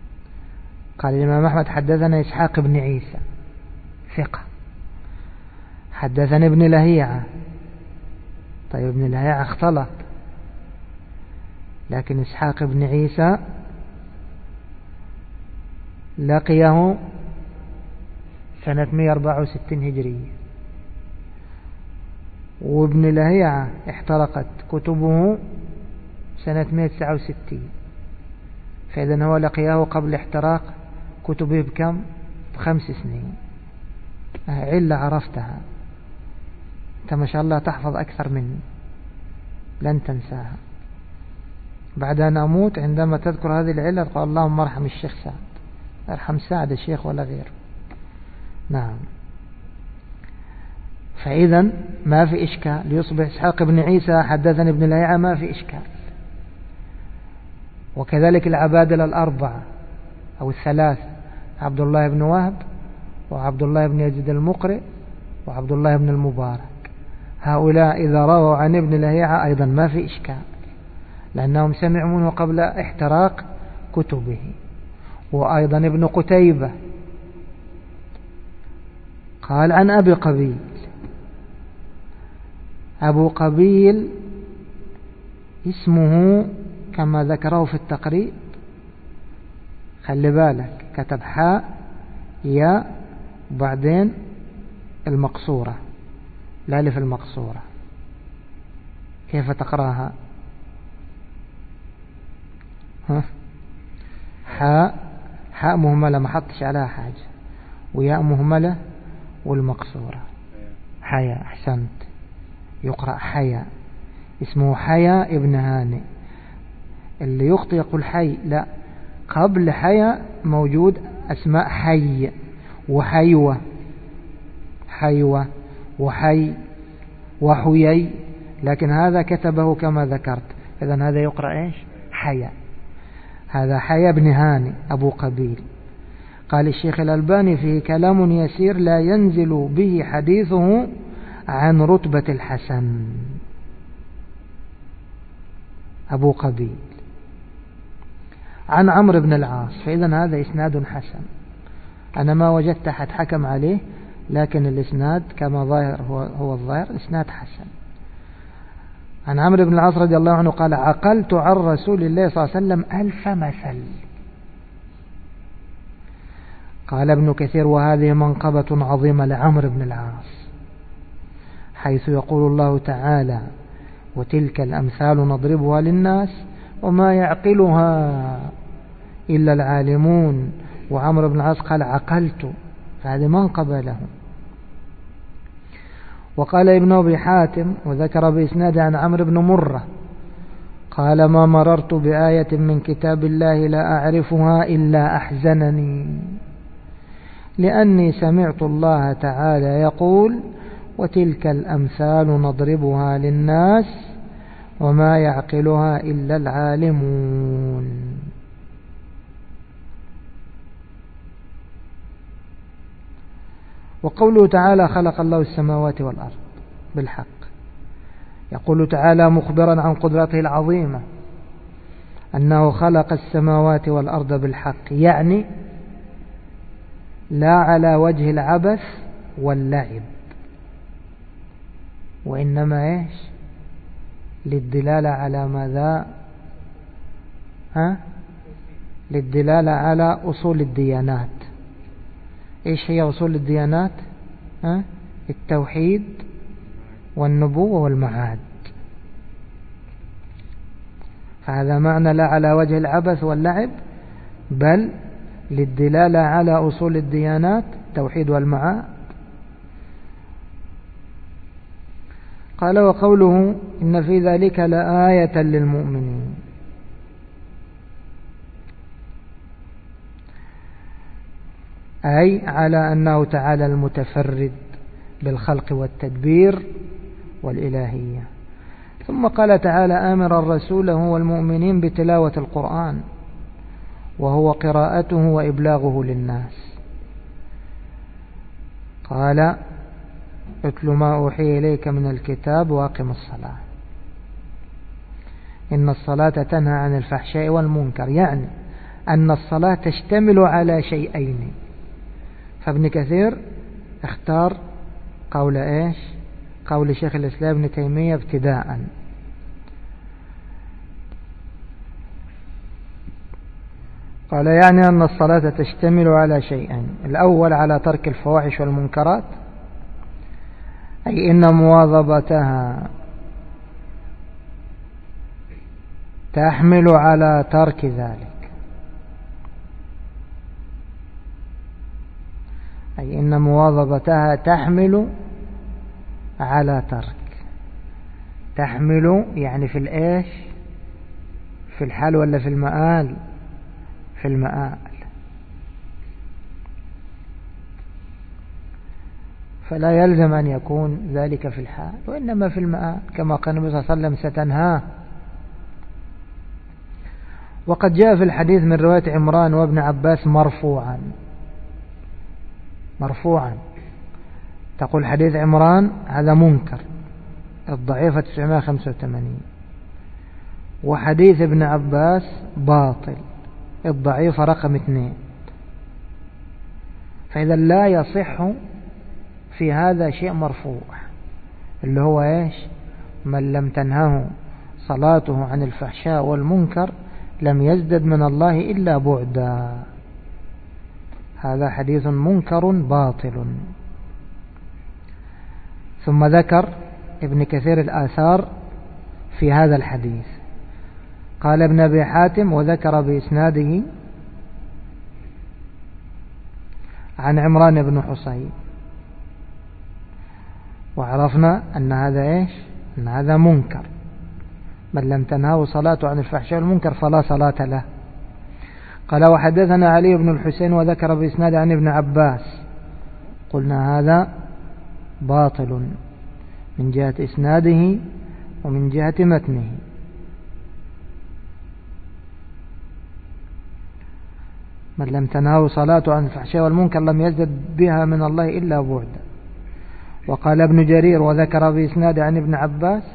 قال الإمام أحمد: حدثنا إسحاق بن عيسى ثقة، حدثني ابن لهيعة. طيب ابن لهيعة اختلط، لكن إسحاق بن عيسى لقيه سنة 164 هجرية، وابن لهيعة احترقت كتبه سنة 169، فإذا هو لقيه قبل احتراق كتبه بكم؟ ب5 سنين. علة عرفتها أنت ما شاء الله، تحفظ أكثر مني، لن تنساها. بعد أن أموت عندما تذكر هذه العلة قال اللهم ارحم الشيخ سعد، ارحم سعد الشيخ ولا غيره. نعم. فإذا ما في إشكال، يصبح إسحاق بن عيسى حدثني ابن لهيعة، ما في إشكال. وكذلك العبادلة الأربعة أو الثلاثة، عبد الله بن وهب وعبد الله بن يزيد المقرئ وعبد الله بن المبارك، هؤلاء إذا رووا عن ابن لهيعة أيضا ما في إشكال، لأنهم سمعوا منه قبل احتراق كتبه. وأيضا ابن قتيبة قال عن أبي قبيل. أبو قبيل اسمه كما ذكره في التقريب، خلي بالك، كتب حاء ياء وبعدين المقصورة، الألف المقصورة، كيف تقراها؟ حاء مهملة ما حطش عليها حاجة، وياء مهملة والمقصورة حيا. أحسنت، يقرأ حيا، اسمه حيا ابن هانئ. اللي يخطئ يقول حي، لا، قبل حيا موجود أسماء حي وحيوة، حيوة وحي وحيي، لكن هذا كتبه كما ذكرت، إذن هذا يقرأ إيش؟ حيا. هذا حيا بن هانئ أبو قبيل. قال الشيخ الألباني فيه كلام يسير لا ينزل به حديثه عن رتبة الحسن. أبو قبيل عن عمرو بن العاص، فإذن هذا إسناد حسن. أنا ما وجدت أحد حكم عليه، لكن الإسناد كما ظاهر هو الظاهر إسناد حسن. عن عمرو بن العاص رضي الله عنه قال عقلت عن رسول الله صلى الله عليه وسلم 1000 مثل. قال ابن كثير وهذه منقبة عظيمة لعمرو بن العاص، حيث يقول الله تعالى وتلك الأمثال نضربها للناس وما يعقلها إلا العالمون. وعمرو بن العاص قال عقلت، فهذه منقبة له. وقال ابن أبي حاتم وذكر بإسناد عن عمرو بن مرة قال ما مررت بآية من كتاب الله لا أعرفها إلا أحزنني، لأني سمعت الله تعالى يقول وتلك الأمثال نضربها للناس وما يعقلها إلا العالمون. وقوله تعالى خلق الله السماوات والأرض بالحق، يقول تعالى مخبرا عن قدرته العظيمة أنه خلق السماوات والأرض بالحق، يعني لا على وجه العبث واللعب، وإنما إيش؟ للدلالة على ماذا؟ للدلالة على أصول الديانات. إيش هي أصول الديانات؟ التوحيد والنبوة والمعاد. فهذا معنى لا على وجه العبث واللعب، بل للدلالة على أصول الديانات التوحيد والمعاد. قال وقوله إن في ذلك لآية للمؤمنين، أي على أنه تعالى المتفرد بالخلق والتدبير والإلهية. ثم قال تعالى آمرا رسوله والمؤمنين بتلاوة القرآن وهو قراءته وإبلاغه للناس. قال اتل ما أوحي إليك من الكتاب وأقم الصلاة إن الصلاة تنهى عن الفحشاء والمنكر، يعني أن الصلاة تشتمل على شيئين. فابن كثير اختار قول إيش؟ قول شيخ الإسلام ابن تيمية ابتداء. قال يعني أن الصلاة تشتمل على شيئين: الأول على ترك الفواحش والمنكرات، أي إن مواظبتها تحمل على ترك ذلك، أي إن مواظبتها تحمل على ترك. تحمل يعني في الإيش؟ في الحال ولا في المآل؟ في المآل. فلا يلزم أن يكون ذلك في الحال، وإنما في المآل، كما قال النبي صلى الله عليه وسلم: ستنهاه. وقد جاء في الحديث من رواية عمران وابن عباس مرفوعا تقول حديث عمران هذا منكر، الضعيفة 985، وحديث ابن عباس باطل، الضعيفة رقم 2. فإذا لا يصح في هذا شيء مرفوع، اللي هو إيش؟ من لم تنهه صلاته عن الفحشاء والمنكر لم يزدد من الله إلا بعدا. هذا حديث منكر باطل. ثم ذكر ابن كثير الآثار في هذا الحديث. قال ابن أبي حاتم: وذكر بإسناده عن عمران بن حصين. وعرفنا أن هذا إيش؟ أن هذا منكر، من لم تنهه صلاته عن الفحشاء والمنكر فلا صلاة له. قال: وحدثنا علي بن الحسين وذكر بإسناده عن ابن عباس. قلنا هذا باطل من جهة إسناده ومن جهة متنه. من لم تنهه صلاته عن الفحشاء والمنكر لم يزدد بها من الله إلا بعدا. وقال ابن جرير وذكر بإسناده عن ابن عباس،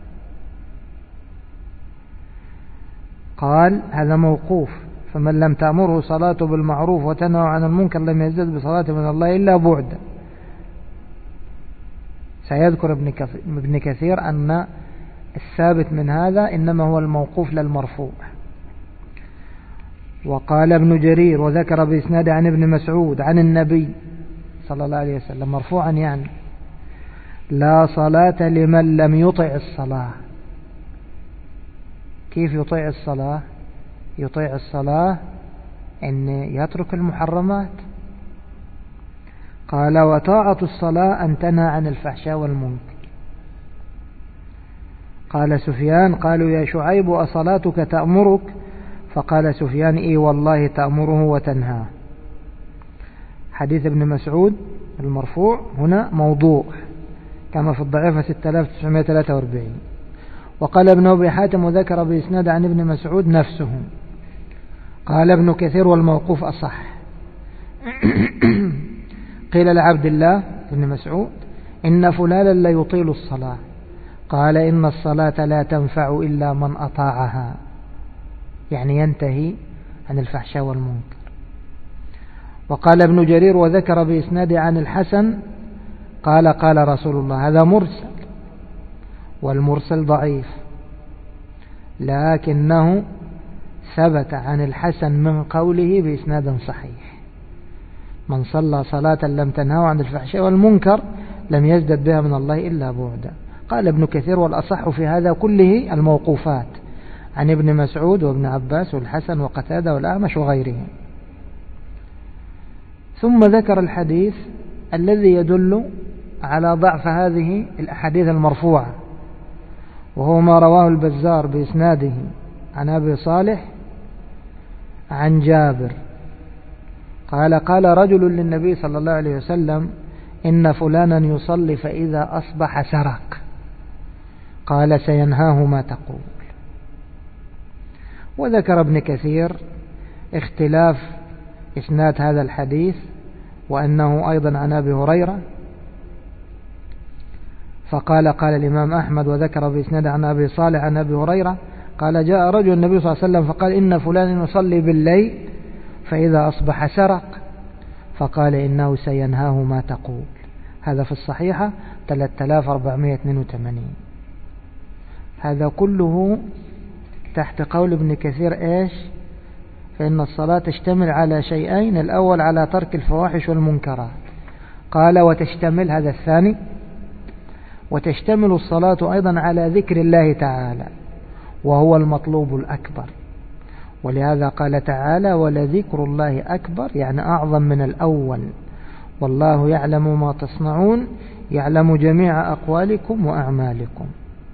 قال: هذا موقوف، فمن لم تأمره صلاته بالمعروف وتنهى عن المنكر لم يزدد بصلاته من الله إلا بعدا. سيذكر ابن كثير أن الثابت من هذا إنما هو الموقوف للمرفوع. وقال ابن جرير وذكر بإسناده عن ابن مسعود عن النبي صلى الله عليه وسلم مرفوعا يعني: لا صلاة لمن لم يطع الصلاة. كيف يطيع الصلاة؟ يطيع الصلاة أن يترك المحرمات. قال: وطاعة الصلاة أن تنهى عن الفحشاء والمنكر. قال سفيان: قالوا يا شعيب أصلاتك تأمرك؟ فقال سفيان: إي والله تأمره وتنهاه. حديث ابن مسعود المرفوع هنا موضوع كما في الضعيفة 6943. وقال ابن أبي حاتم وذكر بإسناد عن ابن مسعود نفسه. قال ابن كثير: والموقوف أصح. قيل لعبد الله بن مسعود: إن فلانا لا يطيل الصلاة. قال: إن الصلاة لا تنفع إلا من أطاعها، يعني ينتهي عن الفحشاء والمنكر. وقال ابن جرير وذكر بإسناد عن الحسن قال: قال رسول الله. هذا مرسل، والمرسل ضعيف، لكنه ثبت عن الحسن من قوله بإسناد صحيح: من صلى صلاة لم تنهه عن الفحشاء والمنكر لم يزدد بها من الله إلا بعدا. قال ابن كثير: والأصح في هذا كله الموقوفات عن ابن مسعود وابن عباس والحسن وقتادة والأعمش وغيرهم. ثم ذكر الحديث الذي يدل على ضعف هذه الأحاديث المرفوعة، وهو ما رواه البزار بإسناده عن أبي صالح عن جابر قال: قال رجل للنبي صلى الله عليه وسلم: إن فلانا يصلي فإذا أصبح سرق. قال: سينهاه ما تقول. وذكر ابن كثير اختلاف إسناد هذا الحديث، وأنه أيضا عن أبي هريرة. فقال: قال الإمام أحمد وذكر بإسناد عن أبي صالح عن أبي هريرة قال: جاء رجل النبي صلى الله عليه وسلم فقال: إن فلان يصلي بالليل فإذا أصبح سرق. فقال: إنه سينهاه ما تقول. هذا في الصحيحة 3482. هذا كله تحت قول ابن كثير إيش؟ فإن الصلاة تشتمل على شيئين: الأول على ترك الفواحش والمنكرات، قال وتشتمل، هذا الثاني، وتشتمل الصلاة أيضا على ذكر الله تعالى وهو المطلوب الأكبر، ولهذا قال تعالى: ولذكر الله أكبر، يعني أعظم من الأول، والله يعلم ما تصنعون، يعلم جميع أقوالكم وأعمالكم.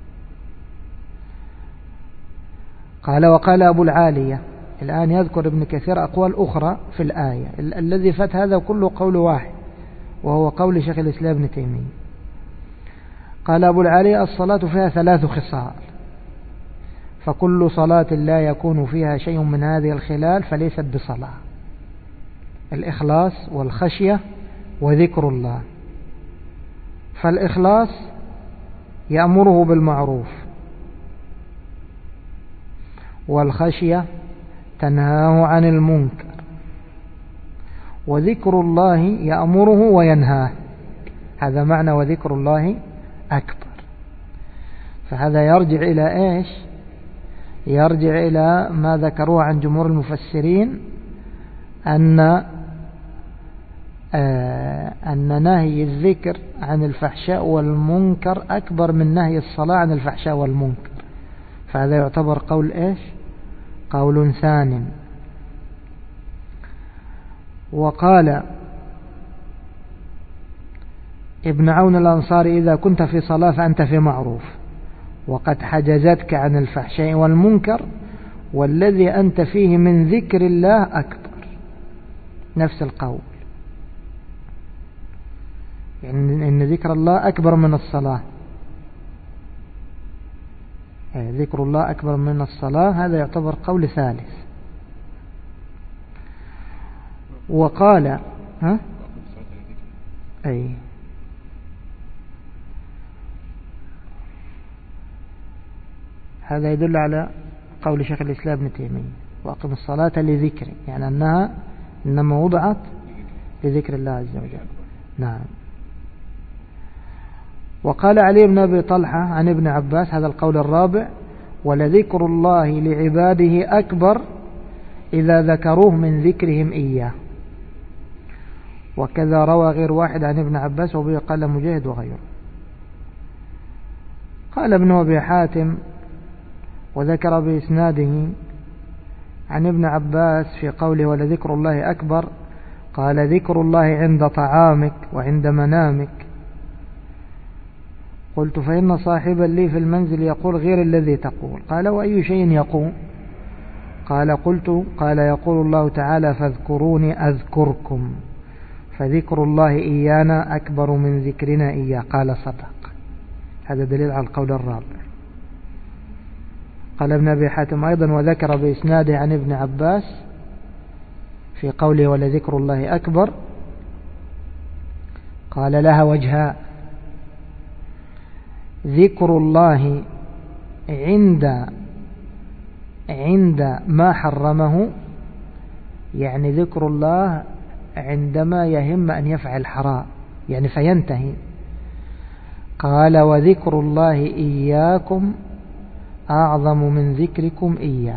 قال وقال أبو العالية. الآن يذكر ابن كثير أقوال أخرى في الآية، الذي فات هذا كله قول واحد وهو قول شيخ الإسلام ابن تيمية. قال أبو العالية: الصلاة فيها 3 خصال، فكل صلاة لا يكون فيها شيء من هذه الخلال فليست بصلاة: الإخلاص والخشية وذكر الله. فالإخلاص يأمره بالمعروف، والخشية تنهاه عن المنكر، وذكر الله يأمره وينهاه. هذا معنى وذكر الله أكبر. فهذا يرجع إلى إيش؟ يرجع إلى ما ذكروه عن جمهور المفسرين أن نهي الذكر عن الفحشاء والمنكر أكبر من نهي الصلاة عن الفحشاء والمنكر. فهذا يعتبر قول إيش؟ قول ثان. وقال ابن عون الأنصاري: إذا كنت في صلاة فأنت في معروف، وقد حجزتك عن الفحشاء والمنكر، والذي أنت فيه من ذكر الله أكبر. نفس القول، يعني إن ذكر الله أكبر من الصلاة، ذكر الله أكبر من الصلاة. هذا يعتبر قول ثالث. وقال هذا يدل على قول شيخ الإسلام ابن تيمية: وأقم الصلاة لذكري، يعني أنها إنما وضعت لذكر الله عز وجل. نعم. وقال علي بن أبي طلحة عن ابن عباس، هذا القول الرابع: ولذكر الله لعباده أكبر إذا ذكروه من ذكرهم إياه. وكذا روى غير واحد عن ابن عباس، وبه قال مجاهد وغيره. قال ابن أبي حاتم وذكر بإسناده عن ابن عباس في قوله ولذكر الله أكبر، قال: ذكر الله عند طعامك وعند منامك. قلت: فإن صاحبا لي في المنزل يقول غير الذي تقول. قال: وأي شيء يقول؟ قال: يقول الله تعالى: فاذكروني أذكركم، فذكر الله إيانا أكبر من ذكرنا إياه. قال: صدق. هذا دليل على القول الرابع. قال ابن أبي حاتم أيضا وذكر بإسناده عن ابن عباس في قوله ولذكر الله أكبر، قال: لها وجهان: ذكر الله عند ما حرمه، يعني ذكر الله عندما يهم أن يفعل حرام، يعني فينتهي. قال: وذكر الله إياكم أعظم من ذكركم إياه.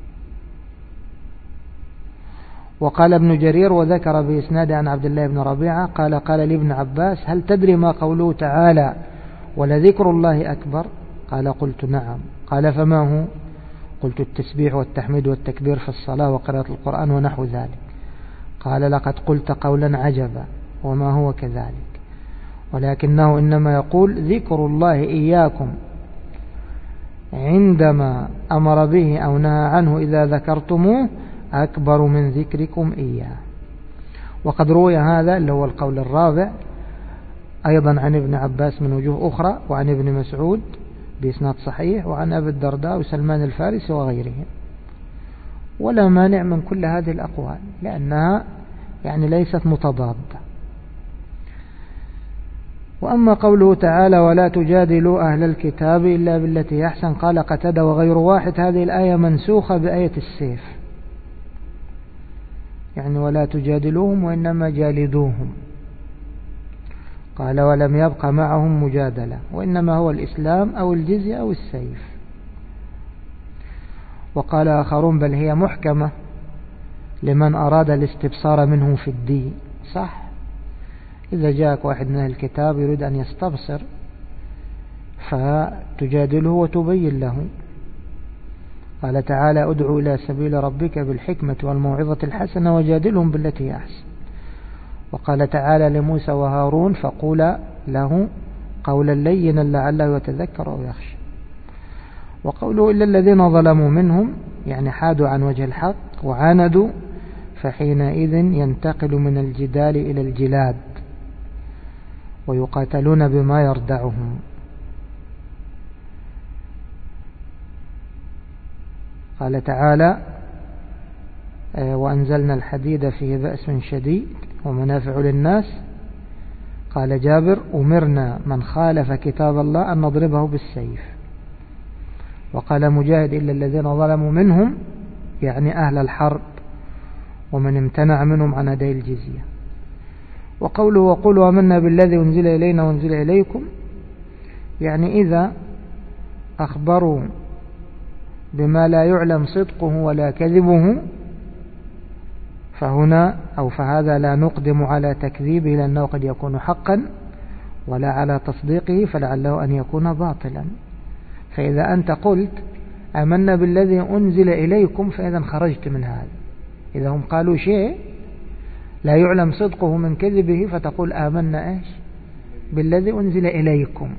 وقال ابن جرير وذكر بإسناد عن عبد الله بن ربيعة قال: قال لابن عباس: هل تدري ما قوله تعالى ولذكر الله أكبر؟ قال: قلت: نعم. قال: فما هو؟ قلت: التسبيح والتحميد والتكبير في الصلاة وقراءة القرآن ونحو ذلك. قال: لقد قلت قولا عجبا، وما هو كذلك، ولكنه إنما يقول ذكر الله إياكم عندما أمر به أو نهى عنه إذا ذكرتموه أكبر من ذكركم إياه. وقد روي هذا اللي هو القول الرابع أيضا عن ابن عباس من وجوه أخرى، وعن ابن مسعود بإسناد صحيح، وعن أبي الدرداء وسلمان الفارسي وغيرهم. ولا مانع من كل هذه الأقوال لأنها يعني ليست متضادة. وأما قوله تعالى ولا تجادلوا أهل الكتاب إلا بالتي أحسن، قال قتادة وغير واحد: هذه الآية منسوخة بآية السيف، يعني ولا تجادلوهم وإنما جالدوهم. قال ولم يبق معهم مجادلة، وإنما هو الإسلام أو الجزية أو السيف. وقال آخرون بل هي محكمة لمن أراد الاستبصار منه في الدين. صح، إذا جاءك واحد من الكتاب يريد أن يستبصر فتجادله وتبين له. قال تعالى ادعو إلى سبيل ربك بالحكمة والموعظة الحسنة وجادلهم بالتي هي أحسن. وقال تعالى لموسى وهارون فقولا له قولا لينا لعله يتذكر أو يخشى. وقوله إلا الذين ظلموا منهم يعني حادوا عن وجه الحق وعاندوا فحينئذ ينتقل من الجدال إلى الجلاد ويقاتلون بما يردعهم. قال تعالى وأنزلنا الحديد فيه بأس شديد ومنافع للناس. قال جابر أمرنا من خالف كتاب الله أن نضربه بالسيف. وقال مجاهد إلا الذين ظلموا منهم يعني أهل الحرب ومن امتنع منهم عن أداء الجزية. وقوله وقولوا آمنا بالذي أنزل إلينا وأنزل إليكم يعني إذا أخبروا بما لا يعلم صدقه ولا كذبه فهنا أو فهذا لا نقدم على تكذيبه لأنه قد يكون حقا ولا على تصديقه فلعله أن يكون باطلا. فإذا أنت قلت آمنا بالذي أنزل إليكم فإذا خرجت من هذا. إذا هم قالوا شيء لا يعلم صدقه من كذبه فتقول آمنا إيش بالذي أنزل إليكم،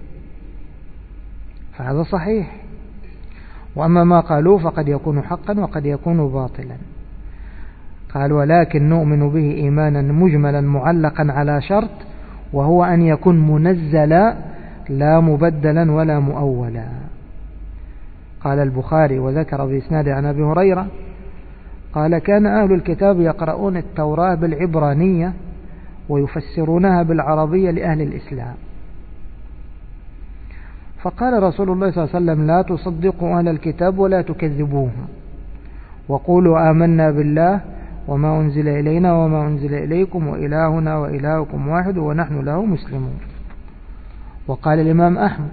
فهذا صحيح. وأما ما قالوا فقد يكون حقا وقد يكون باطلا. قال ولكن نؤمن به إيمانا مجملا معلقا على شرط وهو أن يكون منزلا لا مبدلا ولا مؤولا. قال البخاري وذكر بإسناد عن أبي هريرة قال كان أهل الكتاب يقرؤون التوراة بالعبرانية ويفسرونها بالعربية لأهل الإسلام. فقال رسول الله صلى الله عليه وسلم لا تصدقوا أهل الكتاب ولا تكذبوهم وقولوا آمنا بالله وما أنزل إلينا وما أنزل إليكم وإلهنا وإلهكم واحد ونحن له مسلمون. وقال الإمام أحمد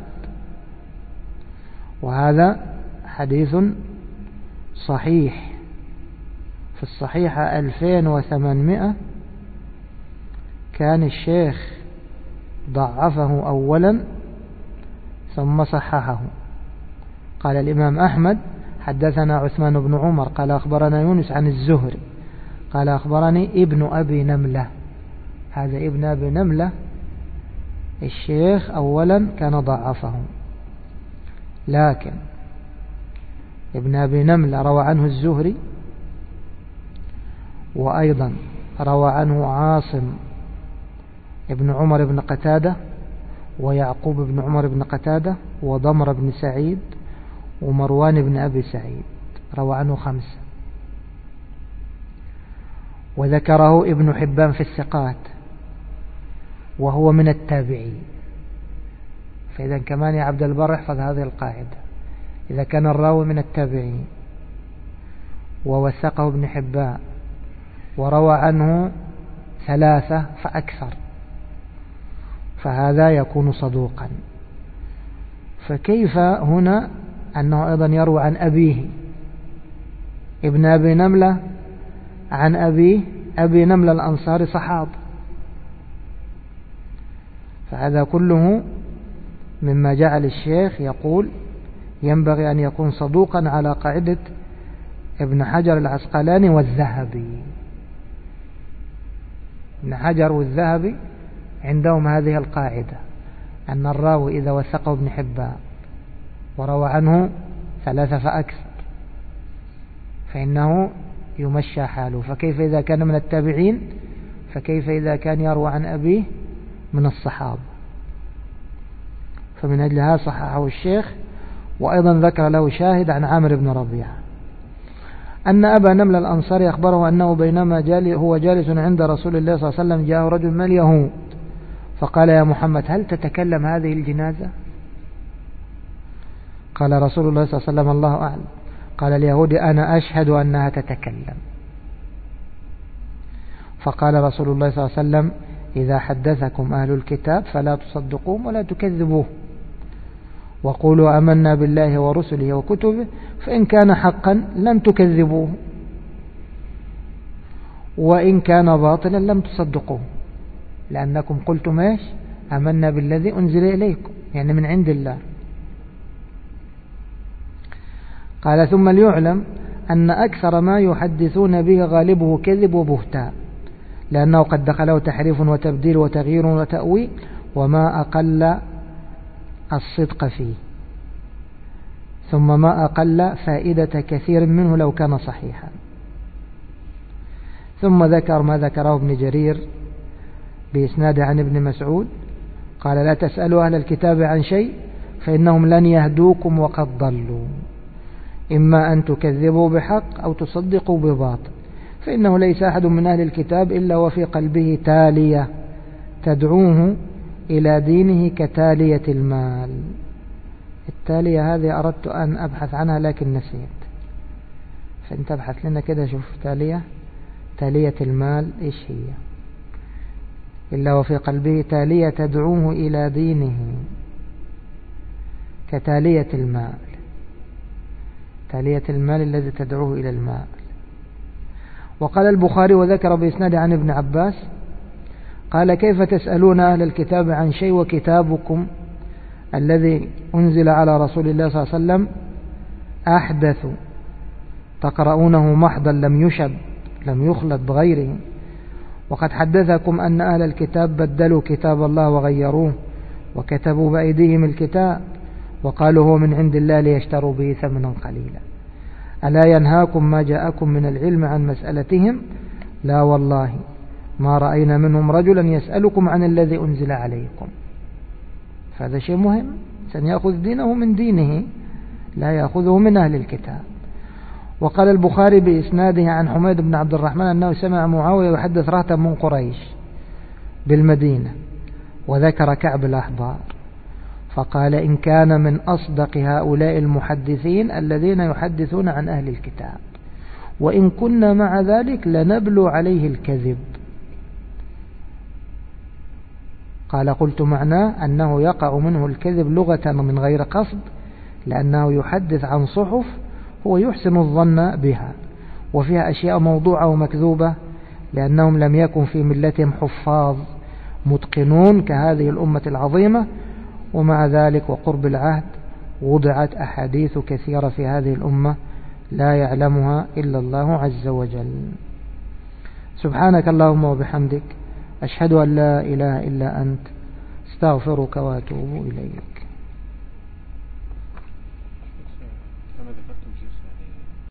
وهذا حديث صحيح في الصحيحة 2800 كان الشيخ ضعفه أولا ثم صححه. قال الإمام أحمد حدثنا عثمان بن عمر قال أخبرنا يونس عن الزهري قال أخبرني ابن أبي نملة. هذا ابن أبي نملة الشيخ أولا كان ضعفه، لكن ابن أبي نملة روى عنه الزهري وأيضا روى عنه عاصم ابن عمر بن قتادة ويعقوب بن عمر بن قتادة وضمر بن سعيد ومروان بن أبي سعيد، روى عنه 5. وذكره ابن حبان في الثقات وهو من التابعين. فإذا كمان يا عبد البر احفظ هذه القاعدة، إذا كان الراوي من التابعين ووثقه ابن حبان وروى عنه 3 فأكثر فهذا يكون صدوقا. فكيف هنا أنه أيضا يروى عن أبيه ابن أبي نملة عن أبيه أبي نملة الأنصاري صحاب، فهذا كله مما جعل الشيخ يقول ينبغي أن يكون صدوقا على قاعدة ابن حجر العسقلاني والذهبي. ابن حجر والذهبي عندهم هذه القاعدة أن الراوي إذا وثقه ابن حبان وروى عنه 3 فأكثر فإنه يمشى حاله. فكيف إذا كان من التابعين؟ فكيف إذا كان يروى عن أبيه من الصحابة؟ فمن أجلها صححه الشيخ. وأيضا ذكر له شاهد عن عامر بن ربيعة أن أبا نملة الأنصاري أخبره أنه بينما هو جالس عند رسول الله صلى الله عليه وسلم جاء رجل من اليهود فقال يا محمد هل تتكلم هذه الجنازة؟ قال رسول الله صلى الله عليه وسلم الله أعلم. قال اليهودي أنا أشهد أنها تتكلم. فقال رسول الله صلى الله عليه وسلم إذا حدثكم أهل الكتاب فلا تصدقوهم ولا تكذبوه، وقولوا آمنا بالله ورسله وكتبه، فإن كان حقا لم تكذبوه، وإن كان باطلا لم تصدقوه، لأنكم قلتم ايش؟ آمنا بالذي أنزل إليكم، يعني من عند الله. قال ثم ليعلم أن أكثر ما يحدثون به غالبه كذب وبهتان، لأنه قد دخله تحريف وتبديل وتغيير وتأويل، وما أقل الصدق فيه، ثم ما أقل فائدة كثير منه لو كان صحيحا. ثم ذكر ما ذكره ابن جرير بإسناد عن ابن مسعود قال لا تسألوا أهل الكتاب عن شيء فإنهم لن يهدوكم وقد ضلوا، إما أن تكذبوا بحق أو تصدقوا بباطل، فإنه ليس أحد من أهل الكتاب إلا وفي قلبه تالية تدعوه إلى دينه كتالية المال. التالية هذه أردت أن أبحث عنها لكن نسيت، فأنت ابحث لنا كده شوف تالية المال إيش هي. إلا وفي قلبه تالية تدعوه إلى دينه كتالية المال، تالية المال الذي تدعوه إلى المال. وقال البخاري وذكر بإسناد عن ابن عباس قال كيف تسألون أهل الكتاب عن شيء وكتابكم الذي أنزل على رسول الله صلى الله عليه وسلم أحدث تقرؤونه محضا لم يخلط بغيره، وقد حدثكم أن أهل الكتاب بدلوا كتاب الله وغيروه وكتبوا بأيديهم الكتاب وقالوا هو من عند الله ليشتروا به ثمنا قليلا، ألا ينهاكم ما جاءكم من العلم عن مسألتهم؟ لا والله ما رأينا منهم رجلا يسألكم عن الذي أنزل عليكم. فهذا شيء مهم، سنأخذ دينه من دينه لا يأخذه من أهل الكتاب. وقال البخاري بإسناده عن حميد بن عبد الرحمن أنه سمع معاوية يحدث رهطا من قريش بالمدينة، وذكر كعب الأحبار فقال إن كان من أصدق هؤلاء المحدثين الذين يحدثون عن أهل الكتاب، وإن كنا مع ذلك لنبلو عليه الكذب. قال قلت معناه أنه يقع منه الكذب لغة من غير قصد، لأنه يحدث عن صحف هو يحسن الظن بها وفيها أشياء موضوعة ومكذوبة، لأنهم لم يكن في ملتهم حفاظ متقنون كهذه الأمة العظيمة، ومع ذلك وقرب العهد وضعت أحاديث كثيرة في هذه الأمة لا يعلمها إلا الله عز وجل. سبحانك اللهم وبحمدك أشهد أن لا إله إلا أنت استغفرك وأتوب إليك.